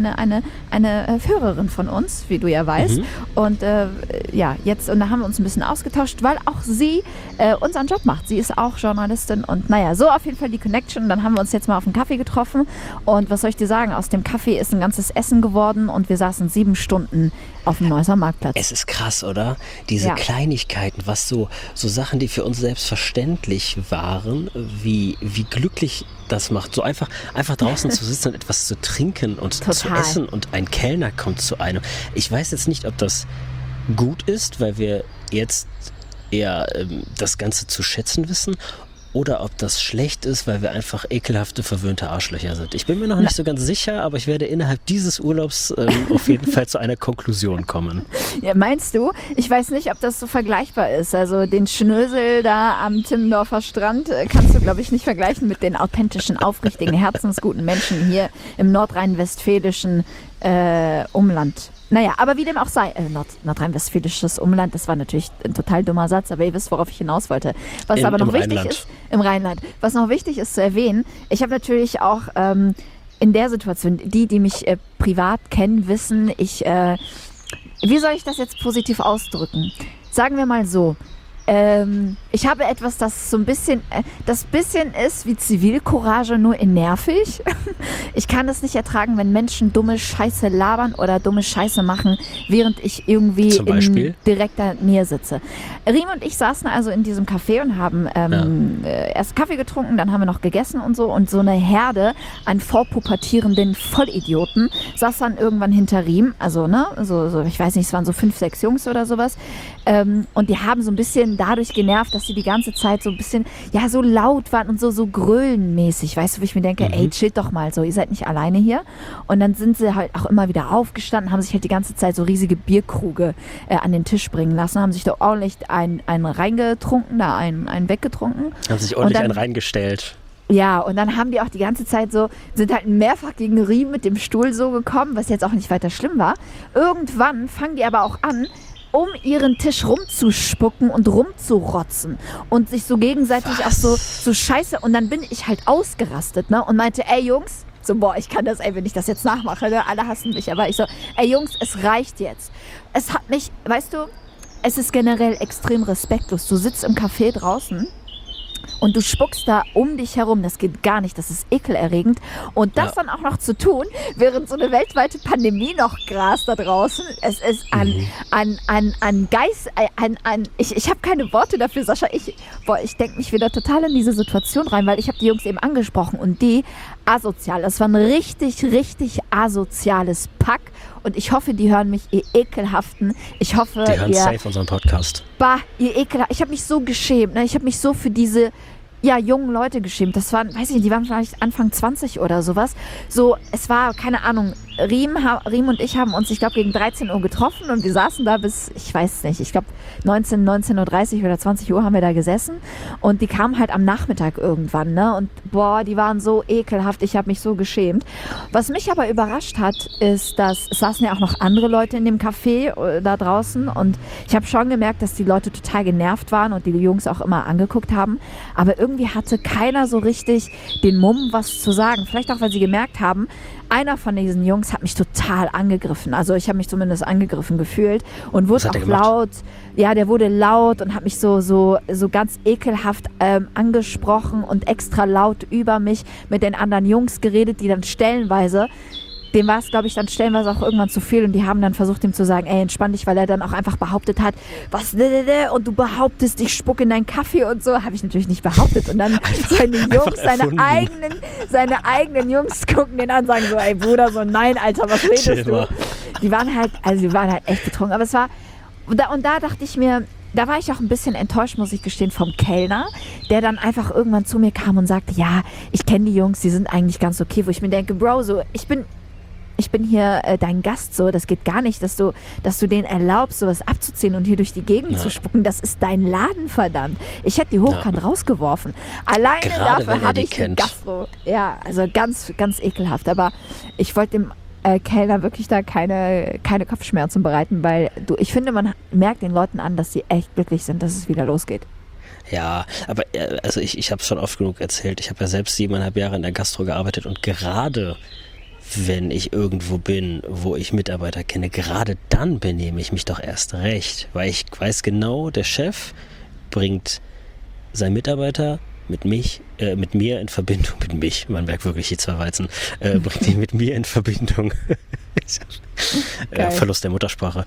Hörerin von uns, wie du ja weißt. Und jetzt, und da haben wir uns ein bisschen ausgetauscht, weil auch sie unseren Job macht. Sie ist auch Journalistin und so auf jeden Fall die Connection. Dann haben wir uns jetzt mal auf einen Kaffee getroffen und was soll ich dir sagen, aus dem Kaffee ist ein ganzes Essen geworden und wir saßen 7 Stunden auf dem Neusser Marktplatz. Es ist krass, oder? Diese Kleinigkeiten, was so Sachen, die für uns selbstverständlich waren, wie glücklich das macht. So einfach draußen zu sitzen und etwas zu trinken und zu essen und ein Kellner kommt zu einem. Ich weiß jetzt nicht, ob das gut ist, weil wir jetzt eher das Ganze zu schätzen wissen, oder ob das schlecht ist, weil wir einfach ekelhafte, verwöhnte Arschlöcher sind. Ich bin mir noch nicht so ganz sicher, aber ich werde innerhalb dieses Urlaubs auf jeden Fall zu einer Konklusion kommen. Ja, meinst du? Ich weiß nicht, ob das so vergleichbar ist. Also den Schnösel da am Timmendorfer Strand kannst du, glaube ich, nicht vergleichen mit den authentischen, aufrichtigen, herzensguten Menschen hier im nordrhein-westfälischen Umland Naja, aber wie dem auch sei, nordrhein-westfälisches Umland, das war natürlich ein total dummer Satz, aber ihr wisst, worauf ich hinaus wollte. Was aber noch wichtig ist, im Rheinland, was noch wichtig ist zu erwähnen, ich habe natürlich auch in der Situation, die mich privat kennen, wissen, wie soll ich das jetzt positiv ausdrücken? Sagen wir mal so, ich habe etwas, das so ein bisschen, das bisschen ist wie Zivilcourage, nur in nervig. Ich kann es nicht ertragen, wenn Menschen dumme Scheiße labern oder dumme Scheiße machen, während ich irgendwie in direkter Nähe sitze. Riem und ich saßen also in diesem Café und haben erst Kaffee getrunken, dann haben wir noch gegessen und so eine Herde an vorpubertierenden Vollidioten saß dann irgendwann hinter Riem, also so ich weiß nicht, es waren so 5, 6 Jungs oder sowas, und die haben so ein bisschen dadurch genervt, dass sie die ganze Zeit so ein bisschen, so laut waren und so grölenmäßig, weißt du, wo ich mir denke, ey, chillt doch mal so, ihr seid nicht alleine hier. Und dann sind sie halt auch immer wieder aufgestanden, haben sich halt die ganze Zeit so riesige Bierkruge an den Tisch bringen lassen, haben sich da ordentlich einen reingetrunken, einen weggetrunken. Haben sich ordentlich einen reingestellt. Ja, und dann haben die auch die ganze Zeit sind halt mehrfach gegen Riem mit dem Stuhl so gekommen, was jetzt auch nicht weiter schlimm war. Irgendwann fangen die aber auch an, um ihren Tisch rumzuspucken und rumzurotzen und sich so gegenseitig auch so scheiße. Und dann bin ich halt ausgerastet, ne? Und meinte, ey Jungs, ich kann das, wenn ich das jetzt nachmache, ne? Alle hassen mich, aber ich so, ey Jungs, es reicht jetzt. Es hat mich, weißt du, es ist generell extrem respektlos. Du sitzt im Café draußen und du spuckst da um dich herum, das geht gar nicht, das ist ekelerregend. Und das dann auch noch zu tun, während so eine weltweite Pandemie noch grast da draußen. Es ist an Geist, ich habe keine Worte dafür, Sascha. Ich denke mich wieder total in diese Situation rein, weil ich habe die Jungs eben angesprochen und die asozial. Das war ein richtig, richtig asoziales Pack. Und ich hoffe, die hören mich, ihr Ekelhaften. Ich hoffe, die hören safe unseren Podcast. Ihr Ekelhaften. Ich habe mich so geschämt. Ne? Ich habe mich so für diese jungen Leute geschämt. Das waren, weiß ich nicht, die waren vielleicht Anfang 20 oder sowas. So, es war, keine Ahnung, Riem und ich haben uns, ich glaube, gegen 13 Uhr getroffen und wir saßen da bis, ich weiß nicht, ich glaube 19.30 Uhr oder 20 Uhr haben wir da gesessen und die kamen halt am Nachmittag irgendwann, ne? Und die waren so ekelhaft, ich habe mich so geschämt. Was mich aber überrascht hat, ist, dass es saßen ja auch noch andere Leute in dem Café da draußen und ich habe schon gemerkt, dass die Leute total genervt waren und die Jungs auch immer angeguckt haben, aber irgendwie hatte keiner so richtig den Mumm, was zu sagen. Vielleicht auch, weil sie gemerkt haben, einer von diesen Jungs hat mich total angegriffen. Also ich habe mich zumindest angegriffen gefühlt und wurde auch laut. Ja, der wurde laut und hat mich so ganz ekelhaft angesprochen und extra laut über mich mit den anderen Jungs geredet, die dann stellenweise, dem war es, glaube ich, dann stellenweise auch irgendwann zu viel und die haben dann versucht, ihm zu sagen, ey, entspann dich, weil er dann auch einfach behauptet hat, und du behauptest, ich spucke in deinen Kaffee und so, habe ich natürlich nicht behauptet und dann seine Jungs, seine eigenen Jungs gucken den an und sagen so, ey Bruder, so nein, Alter, was redest du? Die waren halt echt betrunken, aber es war, und da dachte ich mir, da war ich auch ein bisschen enttäuscht, muss ich gestehen, vom Kellner, der dann einfach irgendwann zu mir kam und sagte, ja, ich kenne die Jungs, die sind eigentlich ganz okay, wo ich mir denke, Bro, so, ich bin hier dein Gast, so, das geht gar nicht, dass du denen erlaubst, sowas abzuziehen und hier durch die Gegend zu spucken. Das ist dein Laden, verdammt. Ich hätte die hochkant rausgeworfen. Alleine gerade dafür habe ich den Gastro. Ja, also ganz, ganz ekelhaft. Aber ich wollte dem Kellner wirklich da keine Kopfschmerzen bereiten, weil ich finde, man merkt den Leuten an, dass sie echt glücklich sind, dass es wieder losgeht. Ja, aber also ich habe es schon oft genug erzählt. Ich habe ja selbst 7,5 Jahre in der Gastro gearbeitet und gerade wenn ich irgendwo bin, wo ich Mitarbeiter kenne, gerade dann benehme ich mich doch erst recht, weil ich weiß genau, der Chef bringt seinen Mitarbeiter mit mir in Verbindung, man merkt wirklich die 2 Weizen, bringt ihn mit mir in Verbindung. Verlust der Muttersprache.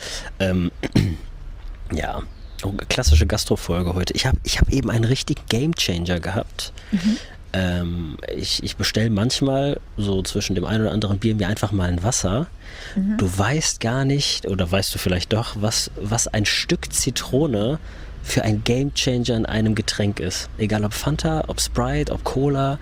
Ja, klassische Gastro-Folge heute. Ich hab eben einen richtigen Gamechanger gehabt. Ich bestelle manchmal so zwischen dem einen oder anderen Bier mir einfach mal ein Wasser. Du weißt gar nicht, oder weißt du vielleicht doch, was ein Stück Zitrone für ein Gamechanger in einem Getränk ist. Egal ob Fanta, ob Sprite, ob Cola.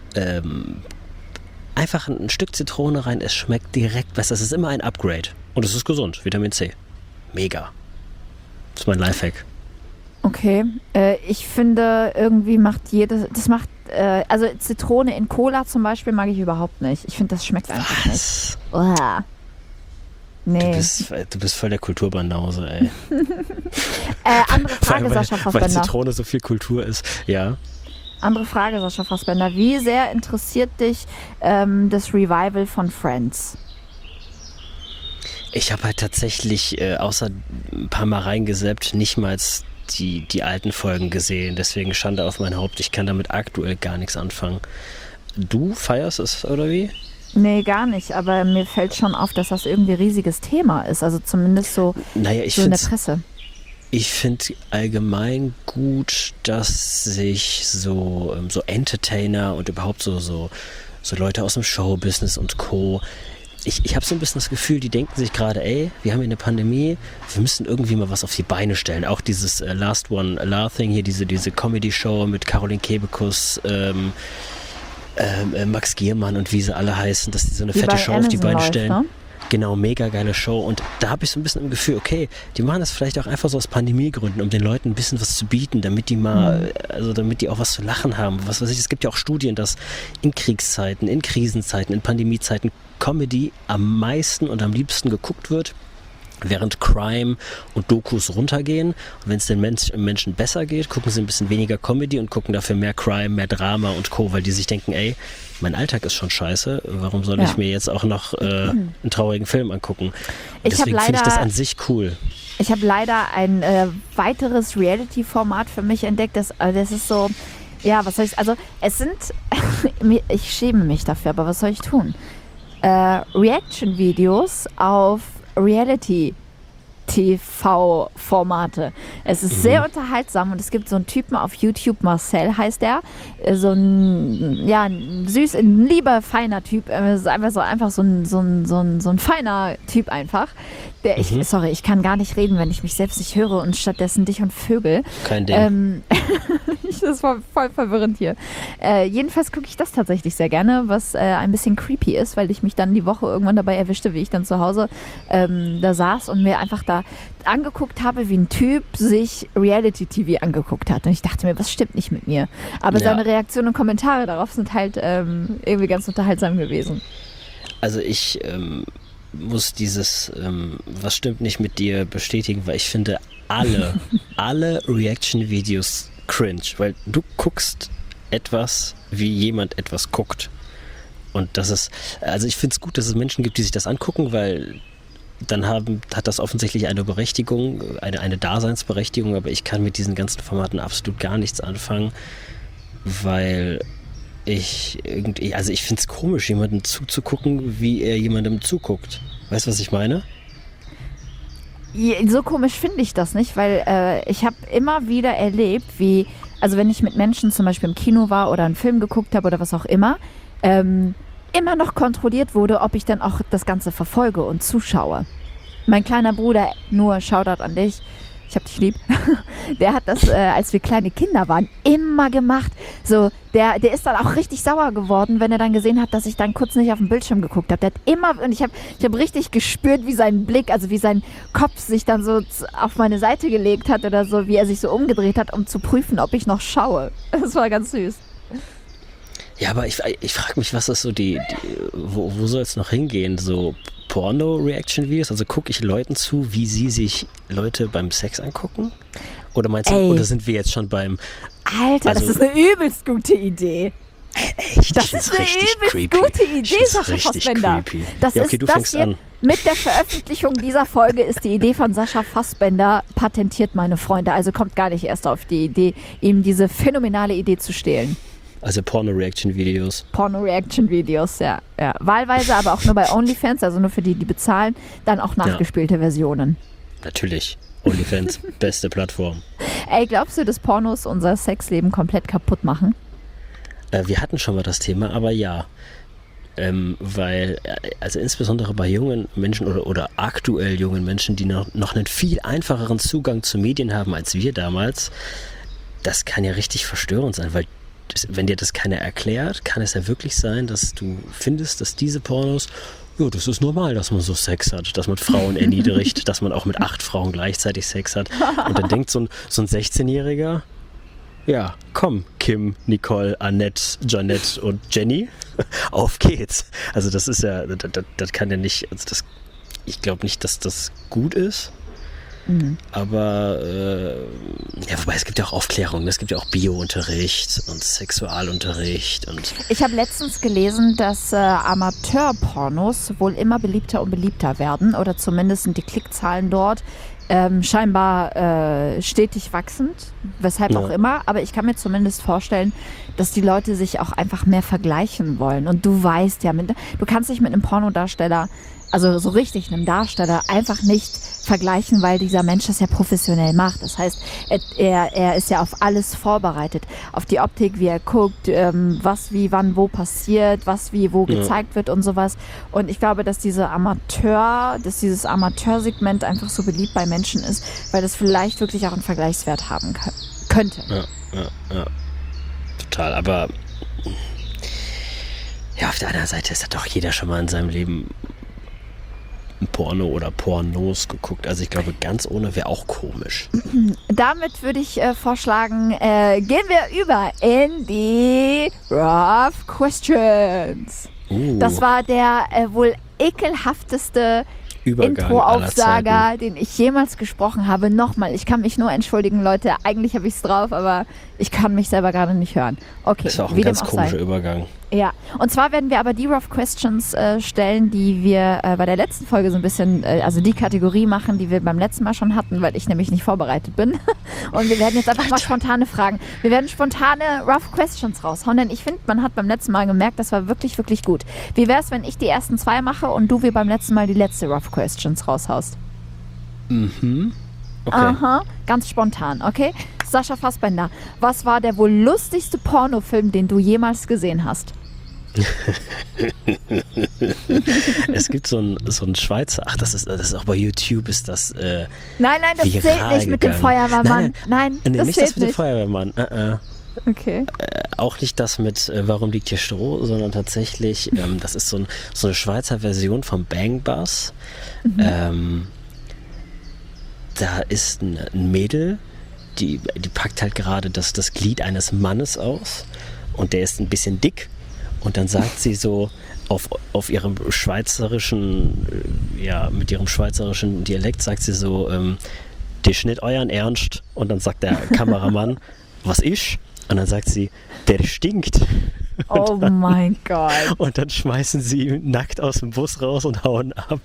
Einfach ein Stück Zitrone rein, es schmeckt direkt besser. Es ist immer ein Upgrade. Und es ist gesund, Vitamin C. Mega. Das ist mein Lifehack. Okay, ich finde, irgendwie also Zitrone in Cola zum Beispiel mag ich überhaupt nicht. Ich finde, das schmeckt einfach nicht. Nee. Du bist voll der Kulturbanause, ey. Andere Frage, Sascha Fassbender. Weil Zitrone so viel Kultur ist, ja. Andere Frage, Sascha Fassbender. Wie sehr interessiert dich das Revival von Friends? Ich habe halt tatsächlich, außer ein paar Mal reingesappt, nicht mal die alten Folgen gesehen. Deswegen Schande auf mein Haupt. Ich kann damit aktuell gar nichts anfangen. Du feierst es, oder wie? Nee, gar nicht. Aber mir fällt schon auf, dass das irgendwie ein riesiges Thema ist. Also zumindest so in der Presse. Ich finde allgemein gut, dass sich so Entertainer und überhaupt so Leute aus dem Showbusiness und Co. Ich habe so ein bisschen das Gefühl, die denken sich gerade, ey, wir haben hier eine Pandemie, wir müssen irgendwie mal was auf die Beine stellen. Auch dieses Last One Laughing hier, diese Comedy-Show mit Caroline Kebekus, Max Giermann und wie sie alle heißen, dass die so eine fette Show auf die Beine stellen. Ne? Genau, mega geile Show. Und da habe ich so ein bisschen im Gefühl, okay, die machen das vielleicht auch einfach so aus Pandemiegründen, um den Leuten ein bisschen was zu bieten, damit die damit die auch was zu lachen haben. Was weiß ich, es gibt ja auch Studien, dass in Kriegszeiten, in Krisenzeiten, in Pandemiezeiten Comedy am meisten und am liebsten geguckt wird, während Crime und Dokus runtergehen. Und wenn es den Menschen besser geht, gucken sie ein bisschen weniger Comedy und gucken dafür mehr Crime, mehr Drama und Co., weil die sich denken, ey, mein Alltag ist schon scheiße, warum soll ich mir jetzt auch noch einen traurigen Film angucken? Deswegen finde ich das an sich cool. Ich habe leider ein weiteres Reality-Format für mich entdeckt, das ist so, ja, was soll ich, also es sind, ich schäme mich dafür, aber was soll ich tun? Reaction-Videos auf Reality-TV-Formate. Es ist sehr unterhaltsam und es gibt so einen Typen auf YouTube, Marcel heißt der, so ein süß, ein lieber, feiner Typ, ist einfach so ein feiner Typ einfach. Sorry, ich kann gar nicht reden, wenn ich mich selbst nicht höre und stattdessen dich und Vögel. Kein Ding. Das ist voll verwirrend hier. Jedenfalls gucke ich das tatsächlich sehr gerne, was ein bisschen creepy ist, weil ich mich dann die Woche irgendwann dabei erwischte, wie ich dann zu Hause da saß und mir einfach da angeguckt habe, wie ein Typ sich Reality-TV angeguckt hat. Und ich dachte mir, was stimmt nicht mit mir? Aber seine Reaktionen und Kommentare darauf sind halt irgendwie ganz unterhaltsam gewesen. Also ich muss dieses was stimmt nicht mit dir bestätigen, weil ich finde alle Reaction-Videos cringe, weil du guckst etwas, wie jemand etwas guckt. Und das ist, also ich finde es gut, dass es Menschen gibt, die sich das angucken, weil dann hat das offensichtlich eine Berechtigung, eine Daseinsberechtigung, aber ich kann mit diesen ganzen Formaten absolut gar nichts anfangen, weil ich finde es komisch, jemandem zuzugucken, wie er jemandem zuguckt. Weißt du, was ich meine? So komisch finde ich das nicht, weil ich habe immer wieder erlebt, also wenn ich mit Menschen zum Beispiel im Kino war oder einen Film geguckt habe oder was auch immer, immer noch kontrolliert wurde, ob ich dann auch das Ganze verfolge und zuschaue. Mein kleiner Bruder, nur Shoutout an dich, ich hab dich lieb, der hat das, als wir kleine Kinder waren, immer gemacht. So, der ist dann auch richtig sauer geworden, wenn er dann gesehen hat, dass ich dann kurz nicht auf den Bildschirm geguckt habe. Der hat immer, und ich hab richtig gespürt, wie sein Blick, also wie sein Kopf sich dann so auf meine Seite gelegt hat oder so, wie er sich so umgedreht hat, um zu prüfen, ob ich noch schaue. Das war ganz süß. Ja, aber ich frage mich, was ist so wo soll es noch hingehen? So Porno-Reaction-Videos? Also gucke ich Leuten zu, wie sie sich Leute beim Sex angucken? Oder meinst du, oder sind wir jetzt schon beim... Alter, das ist eine übelst gute Idee. Echt? Das ist eine übelst gute Idee, Sascha Fassbender. Das ja, okay, du fängst an. Mit der Veröffentlichung dieser Folge ist die Idee von Sascha Fassbender patentiert, meine Freunde. Also kommt gar nicht erst auf die Idee, ihm diese phänomenale Idee zu stehlen. Also Porno-Reaction-Videos. Porno-Reaction-Videos, ja. Wahlweise, aber auch nur bei OnlyFans, also nur für die bezahlen, dann auch nachgespielte Versionen. Natürlich. OnlyFans, beste Plattform. Ey, glaubst du, dass Pornos unser Sexleben komplett kaputt machen? Wir hatten schon mal das Thema, aber ja. Weil, also insbesondere bei jungen Menschen oder aktuell jungen Menschen, die noch einen viel einfacheren Zugang zu Medien haben als wir damals, das kann ja richtig verstörend sein, weil wenn dir das keiner erklärt, kann es ja wirklich sein, dass du findest, dass diese Pornos, ja, das ist normal, dass man so Sex hat, dass man Frauen erniedrigt, dass man auch mit 8 Frauen gleichzeitig Sex hat. Und dann denkt so ein 16-Jähriger, ja, komm, Kim, Nicole, Annette, Janette und Jenny, auf geht's. Also das ist ja, das kann ja nicht, also ich glaube nicht, dass das gut ist. Aber, wobei es gibt ja auch Aufklärung, es gibt ja auch Bio-Unterricht und Sexualunterricht. Und ich habe letztens gelesen, dass Amateurpornos wohl immer beliebter und beliebter werden oder zumindest sind die Klickzahlen dort scheinbar stetig wachsend, weshalb auch immer. Aber ich kann mir zumindest vorstellen, dass die Leute sich auch einfach mehr vergleichen wollen. Und du weißt ja, du kannst dich mit einem Pornodarsteller, also so richtig einem Darsteller, einfach nicht vergleichen, weil dieser Mensch das ja professionell macht. Das heißt, er ist ja auf alles vorbereitet. Auf die Optik, wie er guckt, was wie wann wo passiert, was wie wo gezeigt wird und sowas. Und ich glaube, dass dieses Amateursegment einfach so beliebt bei Menschen ist, weil das vielleicht wirklich auch einen Vergleichswert haben könnte. Ja. Total. Aber ja, auf der anderen Seite ist ja doch jeder schon mal in seinem Leben ein Porno oder Pornos geguckt. Also ich glaube, ganz ohne wäre auch komisch. Damit würde ich vorschlagen, gehen wir über in die Rough Questions. Das war der wohl ekelhafteste Intro-Aufsager, den ich jemals gesprochen habe. Nochmal, ich kann mich nur entschuldigen, Leute. Eigentlich habe ich es drauf, aber ich kann mich selber gerade nicht hören. Okay, das war auch ein ganz komischer Übergang. Ja, und zwar werden wir aber die Rough Questions stellen, die wir bei der letzten Folge so ein bisschen, also die Kategorie machen, die wir beim letzten Mal schon hatten, weil ich nämlich nicht vorbereitet bin. Und wir werden jetzt einfach mal spontane Fragen. Wir werden spontane Rough Questions raushauen, denn ich finde, man hat beim letzten Mal gemerkt, das war wirklich, wirklich gut. Wie wäre es, wenn ich die ersten 2 mache und du wie beim letzten Mal die letzte Rough Questions raushaust? Okay. Aha, ganz spontan, okay? Sascha Fassbender, was war der wohl lustigste Pornofilm, den du jemals gesehen hast? Es gibt so ein Schweizer, das ist auch bei YouTube, ist das Nein, das zählt nicht mit dem Feuerwehrmann. Nein, das nicht zählt das mit dem Feuerwehrmann. Okay. Auch nicht das mit Warum liegt hier Stroh, sondern tatsächlich, das ist so eine Schweizer Version vom Bang Bus. Da ist ein Mädel, die packt halt gerade das Glied eines Mannes aus und der ist ein bisschen dick und dann sagt sie so auf ihrem schweizerischen, mit ihrem schweizerischen Dialekt sagt sie so, der Schnitt euren Ernst und dann sagt der Kameramann, was ist? Und dann sagt sie, der stinkt. Oh mein Gott. Und dann schmeißen sie ihn nackt aus dem Bus raus und hauen ab.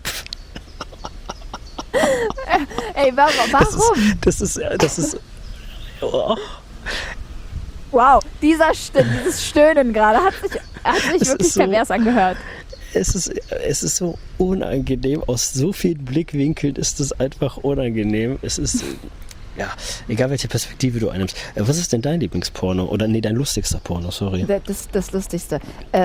Ey, warum? Das ist oh. Wow, dieses Stöhnen gerade hat sich wirklich pervers angehört. Es ist so unangenehm. Aus so vielen Blickwinkeln ist es einfach unangenehm. Es ist, egal welche Perspektive du einnimmst. Was ist denn dein Lieblingsporno? Oder dein lustigster Porno, sorry. Das Lustigste.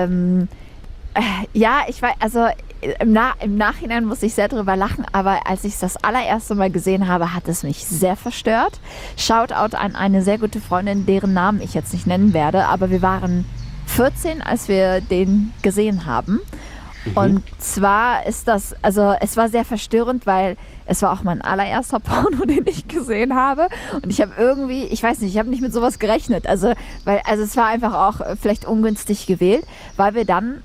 Ich weiß, also im Nachhinein muss ich sehr drüber lachen, aber als ich es das allererste Mal gesehen habe, hat es mich sehr verstört. Shoutout an eine sehr gute Freundin, deren Namen ich jetzt nicht nennen werde, aber wir waren 14, als wir den gesehen haben. Und zwar ist das, also es war sehr verstörend, weil es war auch mein allererster Porno, den ich gesehen habe. Und ich habe irgendwie, ich weiß nicht, ich habe nicht mit sowas gerechnet. Also es war einfach auch vielleicht ungünstig gewählt, weil wir dann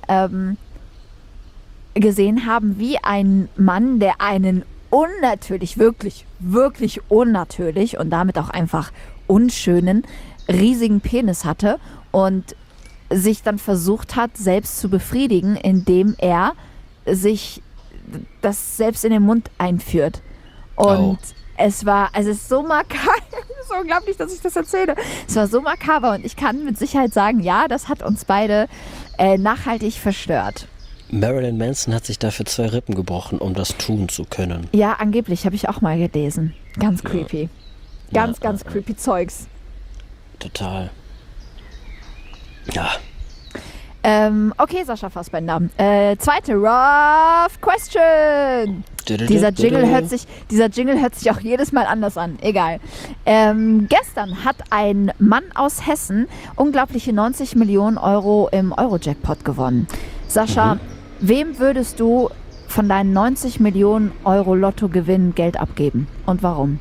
gesehen haben, wie ein Mann, der einen unnatürlich, wirklich, wirklich unnatürlich und damit auch einfach unschönen, riesigen Penis hatte und sich dann versucht hat, selbst zu befriedigen, indem er sich das selbst in den Mund einführt. Und es ist so makaber, es ist unglaublich, dass ich das erzähle. Es war so makaber und ich kann mit Sicherheit sagen, ja, das hat uns beide nachhaltig verstört. Marilyn Manson hat sich dafür 2 Rippen gebrochen, um das tun zu können. Ja, angeblich, habe ich auch mal gelesen. Ganz creepy. Ganz creepy Zeugs. Total. Ja. Okay, Sascha Fassbender. Zweite Rough Question. Dieser Jingle hört sich auch jedes Mal anders an. Egal. Gestern hat ein Mann aus Hessen unglaubliche 90 Millionen Euro im Euro-Jackpot gewonnen. Sascha, wem würdest du von deinen 90 Millionen Euro Lottogewinn Geld abgeben? Und warum?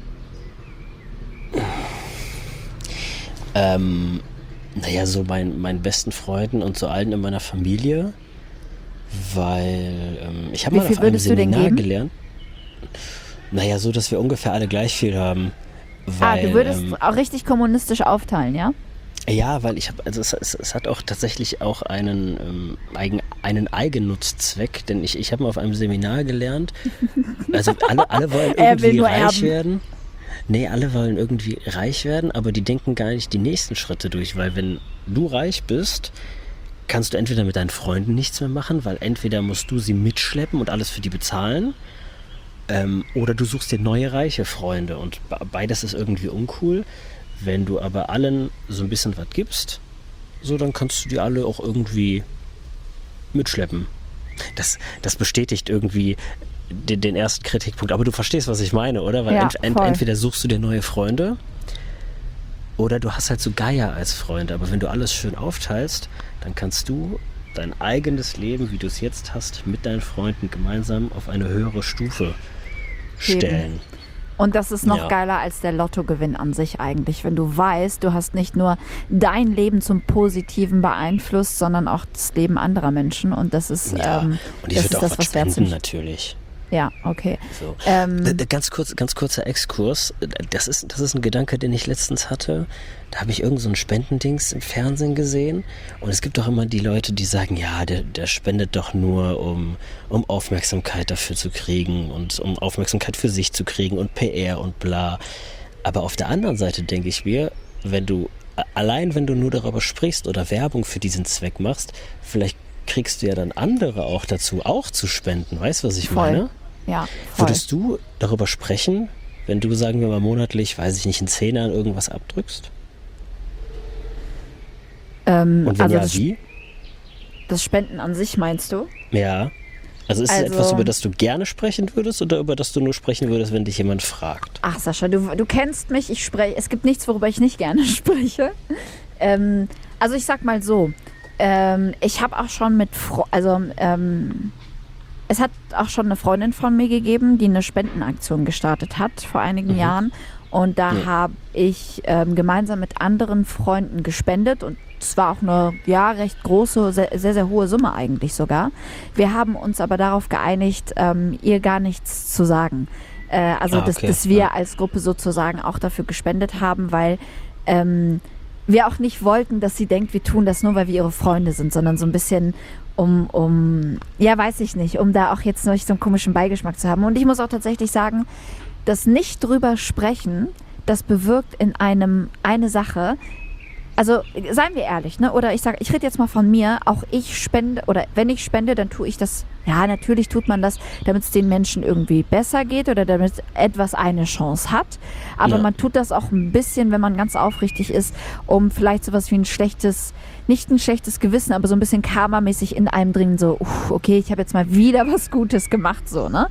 So meinen besten Freunden und so allen in meiner Familie, weil ich habe mal auf einem Seminar gelernt. naja, so, dass wir ungefähr alle gleich viel haben. Weil, du würdest auch richtig kommunistisch aufteilen, ja? Ja, weil es hat auch tatsächlich auch einen Eigennutzzweck, denn ich habe mal auf einem Seminar gelernt, also alle wollen irgendwie reich werden. Nee, alle wollen irgendwie reich werden, aber die denken gar nicht die nächsten Schritte durch, weil wenn du reich bist, kannst du entweder mit deinen Freunden nichts mehr machen, weil entweder musst du sie mitschleppen und alles für die bezahlen, oder du suchst dir neue reiche Freunde und beides ist irgendwie uncool. Wenn du aber allen so ein bisschen was gibst, so dann kannst du die alle auch irgendwie mitschleppen. Das bestätigt irgendwie den ersten Kritikpunkt. Aber du verstehst, was ich meine, oder? Weil entweder suchst du dir neue Freunde oder du hast halt so Geier als Freunde. Aber wenn du alles schön aufteilst, dann kannst du dein eigenes Leben, wie du es jetzt hast, mit deinen Freunden gemeinsam auf eine höhere Stufe stellen. Und das ist noch geiler als der Lottogewinn an sich eigentlich, wenn du weißt, du hast nicht nur dein Leben zum Positiven beeinflusst, sondern auch das Leben anderer Menschen. Und das ist, und ich würde auch was spenden, natürlich. Ja, okay. So. Ganz kurzer Exkurs. Das ist ein Gedanke, den ich letztens hatte. Da habe ich irgend so ein Spendendings im Fernsehen gesehen. Und es gibt doch immer die Leute, die sagen, ja, der spendet doch nur, um Aufmerksamkeit dafür zu kriegen und um Aufmerksamkeit für sich zu kriegen und PR und bla. Aber auf der anderen Seite denke ich mir, wenn du nur darüber sprichst oder Werbung für diesen Zweck machst, vielleicht kriegst du ja dann andere auch dazu, auch zu spenden. Weißt du, was ich meine? Ja, voll. Würdest du darüber sprechen, wenn du, sagen wir mal, monatlich, weiß ich nicht, einen Zehner an irgendwas abdrückst? Und wenn wie? Das Spenden an sich meinst du? Ja. Also ist es etwas, über das du gerne sprechen würdest oder über das du nur sprechen würdest, wenn dich jemand fragt? Ach Sascha, du kennst mich, es gibt nichts, worüber ich nicht gerne spreche. Also ich sag mal so, ich habe auch schon es hat auch schon eine Freundin von mir gegeben, die eine Spendenaktion gestartet hat vor einigen Jahren. Und da habe ich gemeinsam mit anderen Freunden gespendet. Und es war auch eine recht große, sehr, sehr, sehr hohe Summe eigentlich sogar. Wir haben uns aber darauf geeinigt, ihr gar nichts zu sagen. Dass wir als Gruppe sozusagen auch dafür gespendet haben, weil wir auch nicht wollten, dass sie denkt, wir tun das nur, weil wir ihre Freunde sind, sondern so ein bisschen um weiß ich nicht, um da auch jetzt noch nicht so einen komischen Beigeschmack zu haben. Und ich muss auch tatsächlich sagen, das nicht drüber sprechen, das bewirkt in einem eine Sache. Also seien wir ehrlich, ne? Oder ich rede jetzt mal von mir, auch ich spende, oder wenn ich spende, dann tue ich das, ja, natürlich tut man das, damit es den Menschen irgendwie besser geht oder damit etwas eine Chance hat. Aber man tut das auch ein bisschen, wenn man ganz aufrichtig ist, um vielleicht sowas wie nicht ein schlechtes Gewissen, aber so ein bisschen karmamäßig in einem drin, so, okay, ich habe jetzt mal wieder was Gutes gemacht, so, ne?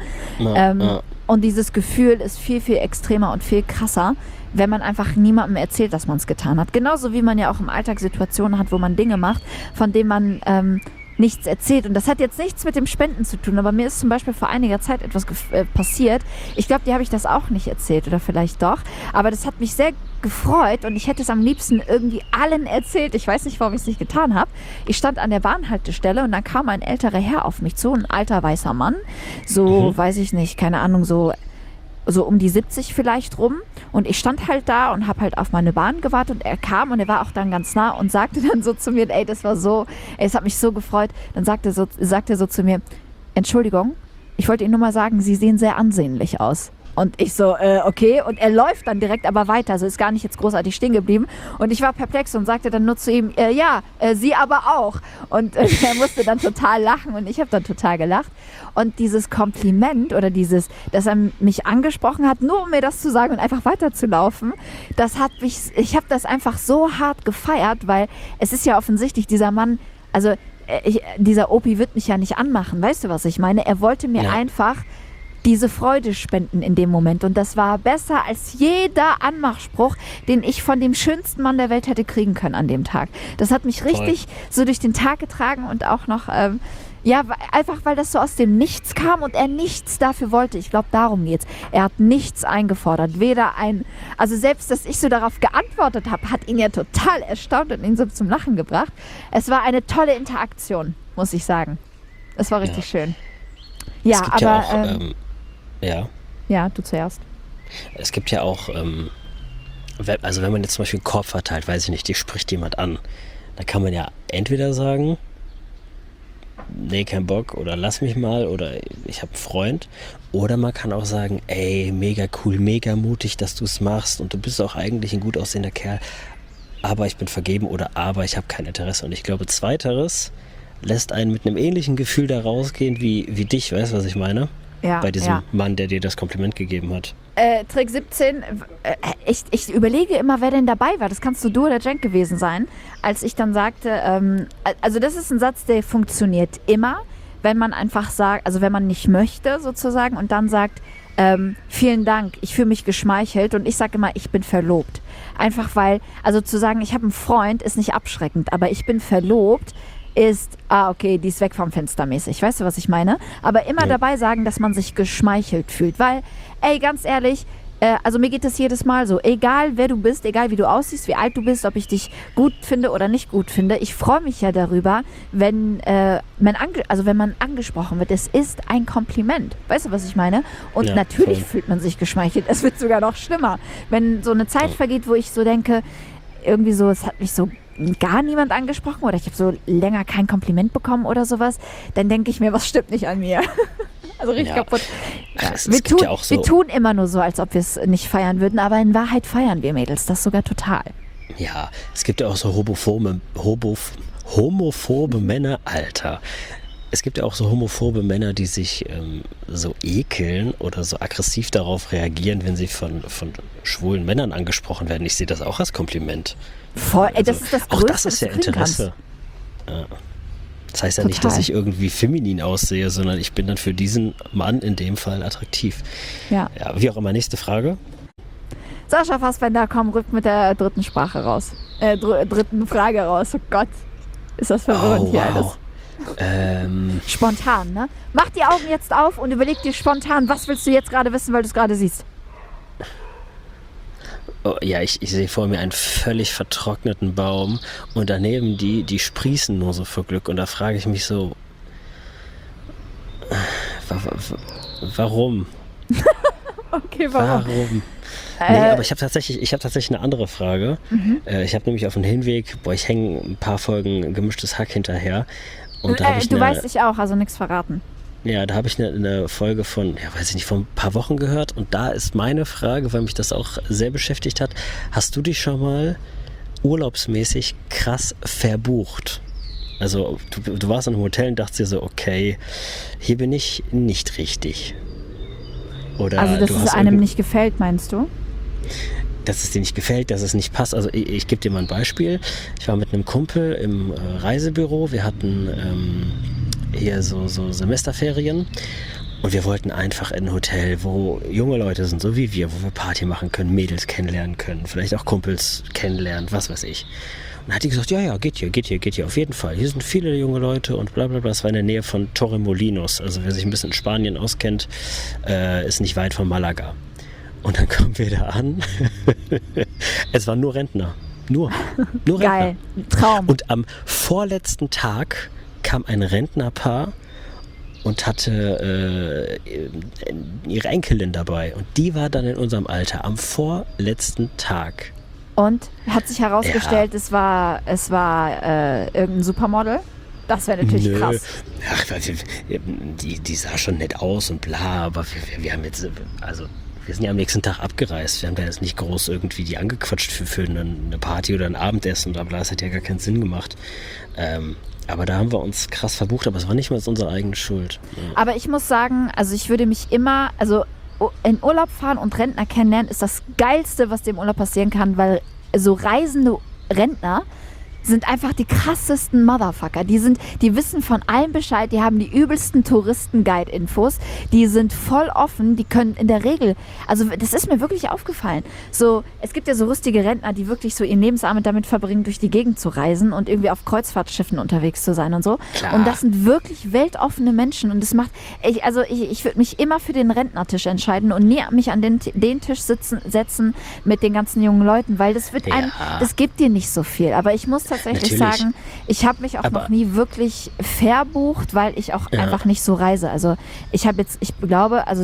Und dieses Gefühl ist viel, viel extremer und viel krasser, wenn man einfach niemandem erzählt, dass man es getan hat. Genauso wie man ja auch im Alltag Situationen hat, wo man Dinge macht, von denen man nichts erzählt. Und das hat jetzt nichts mit dem Spenden zu tun, aber mir ist zum Beispiel vor einiger Zeit etwas passiert. Ich glaube, dir habe ich das auch nicht erzählt oder vielleicht doch. Aber das hat mich sehr gefreut und ich hätte es am liebsten irgendwie allen erzählt. Ich weiß nicht, warum ich es nicht getan habe. Ich stand an der Bahnhaltestelle und dann kam ein älterer Herr auf mich zu, ein alter weißer Mann. So, weiß ich nicht, keine Ahnung, so um die 70 vielleicht rum. Und ich stand halt da und habe halt auf meine Bahn gewartet und er kam und er war auch dann ganz nah und sagte dann so zu mir, es hat mich so gefreut. Dann sagte er so zu mir, Entschuldigung, ich wollte Ihnen nur mal sagen, Sie sehen sehr ansehnlich aus. Und ich so, okay. Und er läuft dann direkt aber weiter, also ist gar nicht jetzt großartig stehen geblieben. Und ich war perplex und sagte dann nur zu ihm, Sie aber auch. Und er musste dann total lachen und ich habe dann total gelacht. Und dieses Kompliment oder dass er mich angesprochen hat, nur um mir das zu sagen und einfach weiterzulaufen, ich habe das einfach so hart gefeiert, weil es ist ja offensichtlich, dieser Mann, also dieser Opi wird mich ja nicht anmachen, weißt du, was ich meine? Er wollte mir einfach diese Freude spenden in dem Moment. Und das war besser als jeder Anmachspruch, den ich von dem schönsten Mann der Welt hätte kriegen können an dem Tag. Das hat mich richtig so durch den Tag getragen und auch noch, einfach weil das so aus dem Nichts kam und er nichts dafür wollte. Ich glaube, darum geht's. Er hat nichts eingefordert. Also selbst, dass ich so darauf geantwortet habe, hat ihn ja total erstaunt und ihn so zum Lachen gebracht. Es war eine tolle Interaktion, muss ich sagen. Es war richtig schön. Ja, aber... Ja, du zuerst. Es gibt ja auch, wenn man jetzt zum Beispiel einen Korb verteilt, weiß ich nicht, die spricht jemand an, da kann man ja entweder sagen, nee, kein Bock oder lass mich mal oder ich habe einen Freund. Oder man kann auch sagen, ey, mega cool, mega mutig, dass du es machst und du bist auch eigentlich ein gut aussehender Kerl, aber ich bin vergeben oder aber ich habe kein Interesse. Und ich glaube, zweiteres lässt einen mit einem ähnlichen Gefühl da rausgehen wie dich, weißt du, was ich meine? Ja, bei diesem Mann, der dir das Kompliment gegeben hat. Trick 17, ich überlege immer, wer denn dabei war. Das kannst du oder Cenk gewesen sein, als ich dann sagte, also das ist ein Satz, der funktioniert immer, wenn man einfach sagt, also wenn man nicht möchte sozusagen und dann sagt, vielen Dank, ich fühle mich geschmeichelt und ich sage immer, ich bin verlobt. Einfach weil, also zu sagen, ich habe einen Freund, ist nicht abschreckend, aber ich bin verlobt, ist, okay, die ist weg vom Fenster mäßig. Weißt du, was ich meine? Aber immer dabei sagen, dass man sich geschmeichelt fühlt. Weil, ey, ganz ehrlich, also mir geht das jedes Mal so. Egal, wer du bist, egal, wie du aussiehst, wie alt du bist, ob ich dich gut finde oder nicht gut finde. Ich freue mich ja darüber, wenn man angesprochen wird. Es ist ein Kompliment. Weißt du, was ich meine? Und natürlich fühlt man sich geschmeichelt. Es wird sogar noch schlimmer. Wenn so eine Zeit vergeht, wo ich so denke, irgendwie so, es hat mich so gar niemand angesprochen oder ich habe so länger kein Kompliment bekommen oder sowas, dann denke ich mir, was stimmt nicht an mir? Also richtig kaputt. Ja. Wir tun immer nur so, als ob wir es nicht feiern würden, aber in Wahrheit feiern wir Mädels das sogar total. Ja, es gibt ja auch so homophobe Männer, Alter. Es gibt ja auch so homophobe Männer, die sich so ekeln oder so aggressiv darauf reagieren, wenn sie von schwulen Männern angesprochen werden. Ich sehe das auch als Kompliment. Voll, ey, das ist das Größte, auch das ist ja Interesse. Ja. Das heißt ja nicht, dass ich irgendwie feminin aussehe, sondern ich bin dann für diesen Mann in dem Fall attraktiv. Ja, wie auch immer, nächste Frage. Sascha Fassbender, komm, rückt mit der dritten Sprache raus. Dritten Frage raus. Oh Gott, ist das verwirrend hier alles. Spontan, ne? Mach die Augen jetzt auf und überleg dir spontan, was willst du jetzt gerade wissen, weil du es gerade siehst. Oh, ja, ich sehe vor mir einen völlig vertrockneten Baum und daneben die sprießen nur so vor Glück und da frage ich mich so, warum? Okay, warum? Nee, aber ich habe tatsächlich eine andere Frage. Ich habe nämlich auf dem Hinweg, ich hänge ein paar Folgen Gemischtes Hack hinterher. Und da du weißt ich auch, also nichts verraten. Ja, da habe ich eine Folge von ein paar Wochen gehört und da ist meine Frage, weil mich das auch sehr beschäftigt hat, hast du dich schon mal urlaubsmäßig krass verbucht? Also du warst in einem Hotel und dachtest dir so, okay, hier bin ich nicht richtig. Oder also dass es einem nicht gefällt, meinst du? Dass es dir nicht gefällt, dass es nicht passt. Also ich gebe dir mal ein Beispiel. Ich war mit einem Kumpel im Reisebüro. Wir hatten hier so Semesterferien und wir wollten einfach in ein Hotel, wo junge Leute sind, so wie wir, wo wir Party machen können, Mädels kennenlernen können, vielleicht auch Kumpels kennenlernen, was weiß ich. Und dann hat die gesagt, ja, geht hier, auf jeden Fall. Hier sind viele junge Leute und bla bla bla. Das war in der Nähe von Torremolinos. Also wer sich ein bisschen in Spanien auskennt, ist nicht weit von Malaga. Und dann kommen wir da an. Es waren nur Rentner. Nur Rentner. Geil, Traum. Und am vorletzten Tag kam ein Rentnerpaar und hatte ihre Enkelin dabei. Und die war dann in unserem Alter am vorletzten Tag. Und hat sich herausgestellt, es war irgendein Supermodel? Das wäre natürlich krass. Ach, die sah schon nett aus und bla, aber wir haben jetzt, also wir sind ja am nächsten Tag abgereist. Wir haben da jetzt nicht groß irgendwie die angequatscht für eine Party oder ein Abendessen und bla, das hat ja gar keinen Sinn gemacht. Aber da haben wir uns krass verbucht, aber es war nicht mal unsere eigene Schuld. Ja. Aber ich muss sagen, also ich würde mich immer, also in Urlaub fahren und Rentner kennenlernen ist das Geilste, was dem Urlaub passieren kann, weil so reisende Rentner sind einfach die krassesten Motherfucker. Die wissen von allem Bescheid, die haben die übelsten Touristen-Guide-Infos, die sind voll offen, die können in der Regel, also das ist mir wirklich aufgefallen, so, es gibt ja so lustige Rentner, die wirklich so ihren Lebensabend damit verbringen, durch die Gegend zu reisen und irgendwie auf Kreuzfahrtschiffen unterwegs zu sein und so. Klar. Und das sind wirklich weltoffene Menschen und das macht, ich würde mich immer für den Rentnertisch entscheiden und nie mich an den Tisch setzen mit den ganzen jungen Leuten, weil das wird das gibt dir nicht so viel, aber ich muss tatsächlich sagen, ich habe mich auch noch nie wirklich verbucht, weil ich auch einfach nicht so reise. Also ich glaube, also doch,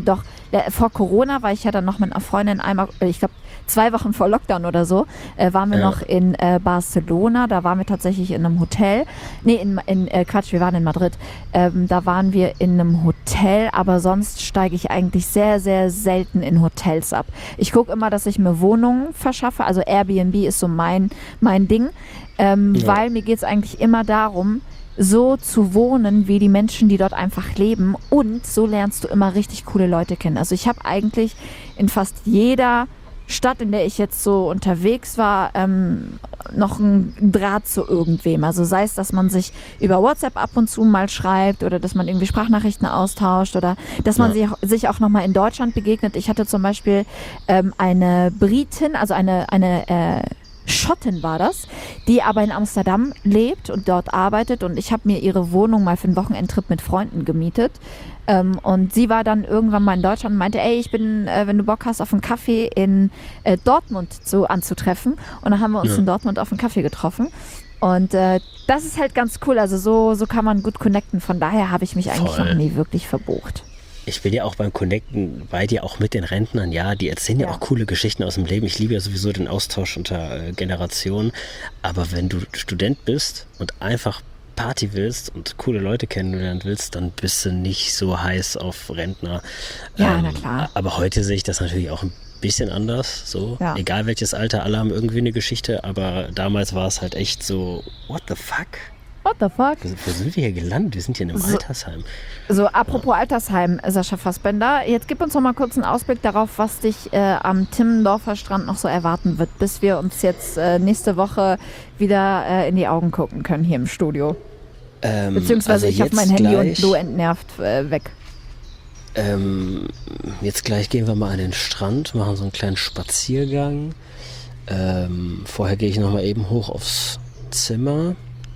vor Corona war ich ja dann noch mit einer Freundin einmal, ich glaube 2 Wochen vor Lockdown oder so, waren wir noch in Barcelona. Da waren wir tatsächlich in einem Hotel. Nee, Quatsch, wir waren in Madrid. Da waren wir in einem Hotel, aber sonst steige ich eigentlich sehr, sehr selten in Hotels ab. Ich gucke immer, dass ich mir Wohnungen verschaffe. Also Airbnb ist so mein Ding, weil mir geht es eigentlich immer darum, so zu wohnen wie die Menschen, die dort einfach leben, und so lernst du immer richtig coole Leute kennen. Also ich habe eigentlich in fast jeder Stadt, in der ich jetzt so unterwegs war, noch einen Draht zu irgendwem. Also sei es, dass man sich über WhatsApp ab und zu mal schreibt oder dass man irgendwie Sprachnachrichten austauscht oder dass man sich auch nochmal in Deutschland begegnet. Ich hatte zum Beispiel eine Britin, also eine Schottin war das, die aber in Amsterdam lebt und dort arbeitet, und ich habe mir ihre Wohnung mal für einen Wochenendtrip mit Freunden gemietet, und sie war dann irgendwann mal in Deutschland und meinte, ey, ich bin, wenn du Bock hast, auf einen Kaffee in Dortmund anzutreffen, und dann haben wir uns in Dortmund auf einen Kaffee getroffen, und das ist halt ganz cool, also so kann man gut connecten, von daher habe ich mich eigentlich noch nie wirklich verbucht. Ich bin ja auch beim Connecten bei dir, auch mit den Rentnern, ja, die erzählen ja auch coole Geschichten aus dem Leben. Ich liebe ja sowieso den Austausch unter Generationen, aber wenn du Student bist und einfach Party willst und coole Leute kennenlernen willst, dann bist du nicht so heiß auf Rentner. Ja, na klar. Aber heute sehe ich das natürlich auch ein bisschen anders, so, egal welches Alter, alle haben irgendwie eine Geschichte, aber damals war es halt echt so, what the fuck? What the fuck? Wo sind wir hier gelandet? Wir sind hier in einem Altersheim. So, apropos Altersheim, Sascha Fassbender, jetzt gib uns noch mal kurz einen Ausblick darauf, was dich am Timmendorfer Strand noch so erwarten wird, bis wir uns jetzt nächste Woche wieder in die Augen gucken können hier im Studio. Beziehungsweise ich habe mein Handy und du entnervt weg. Jetzt gleich gehen wir mal an den Strand, machen so einen kleinen Spaziergang. Vorher gehe ich noch mal eben hoch aufs Zimmer.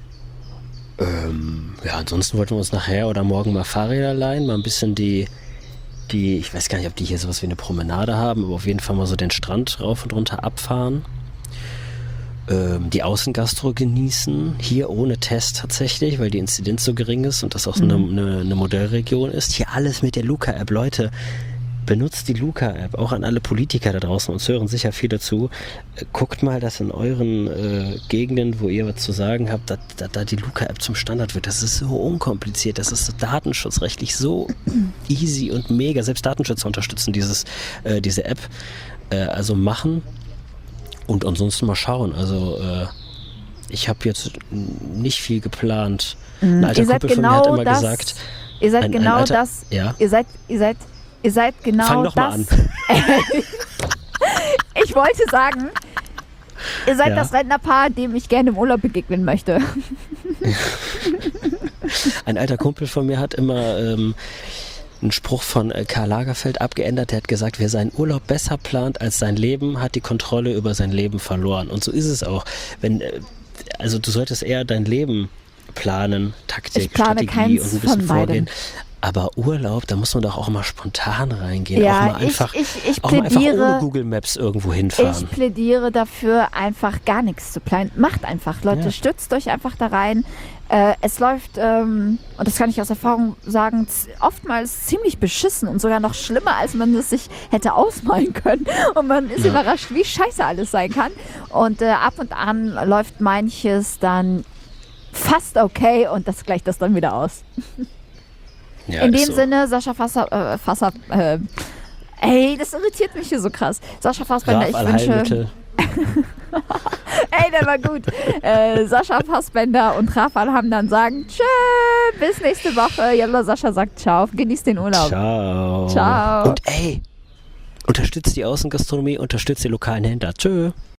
Ansonsten wollten wir uns nachher oder morgen mal Fahrräder leihen, mal ein bisschen die, ich weiß gar nicht, ob die hier sowas wie eine Promenade haben, aber auf jeden Fall mal so den Strand rauf und runter abfahren. Die Außengastro genießen, hier ohne Test tatsächlich, weil die Inzidenz so gering ist und das auch eine Modellregion ist. Hier alles mit der Luca-App, Leute. Benutzt die Luca-App, auch an alle Politiker da draußen, uns hören sicher viel dazu. Guckt mal, dass in euren Gegenden, wo ihr was zu sagen habt, da die Luca-App zum Standard wird. Das ist so unkompliziert, das ist so datenschutzrechtlich so easy und mega. Selbst Datenschützer unterstützen diese App. Also machen und ansonsten mal schauen. Also ich habe jetzt nicht viel geplant. Ein alter Kumpel von mir hat immer gesagt... Ihr seid genau das... Ja? Ihr seid genau das. Fang doch mal an. Ich wollte sagen, ihr seid das Rentnerpaar, dem ich gerne im Urlaub begegnen möchte. Ein alter Kumpel von mir hat immer einen Spruch von Karl Lagerfeld abgeändert. Der hat gesagt, wer seinen Urlaub besser plant als sein Leben, hat die Kontrolle über sein Leben verloren. Und so ist es auch. Also du solltest eher dein Leben planen, Taktik, Strategie und ein bisschen vorgehen. Aber Urlaub, da muss man doch auch immer spontan reingehen. Ja, auch mal einfach, ich auch mal einfach ohne Google Maps irgendwo hinfahren. Ich plädiere dafür, einfach gar nichts zu planen. Macht einfach, Leute, stützt euch einfach da rein. Es läuft, und das kann ich aus Erfahrung sagen, oftmals ziemlich beschissen und sogar noch schlimmer, als man es sich hätte ausmalen können. Und man ist überrascht, wie scheiße alles sein kann. Und ab und an läuft manches dann fast okay und das gleicht das dann wieder aus. Ja, in dem Sinne, Sascha Fasser, ey, das irritiert mich hier so krass. Sascha Fassbender, ich wünsche... Ey, der war gut. Sascha Fassbender und Rafal haben dann sagen, tschö, bis nächste Woche. Jalla, Sascha sagt ciao, genießt den Urlaub. Ciao. Ciao. Und ey, unterstützt die Außengastronomie, unterstützt die lokalen Händler. Tschö.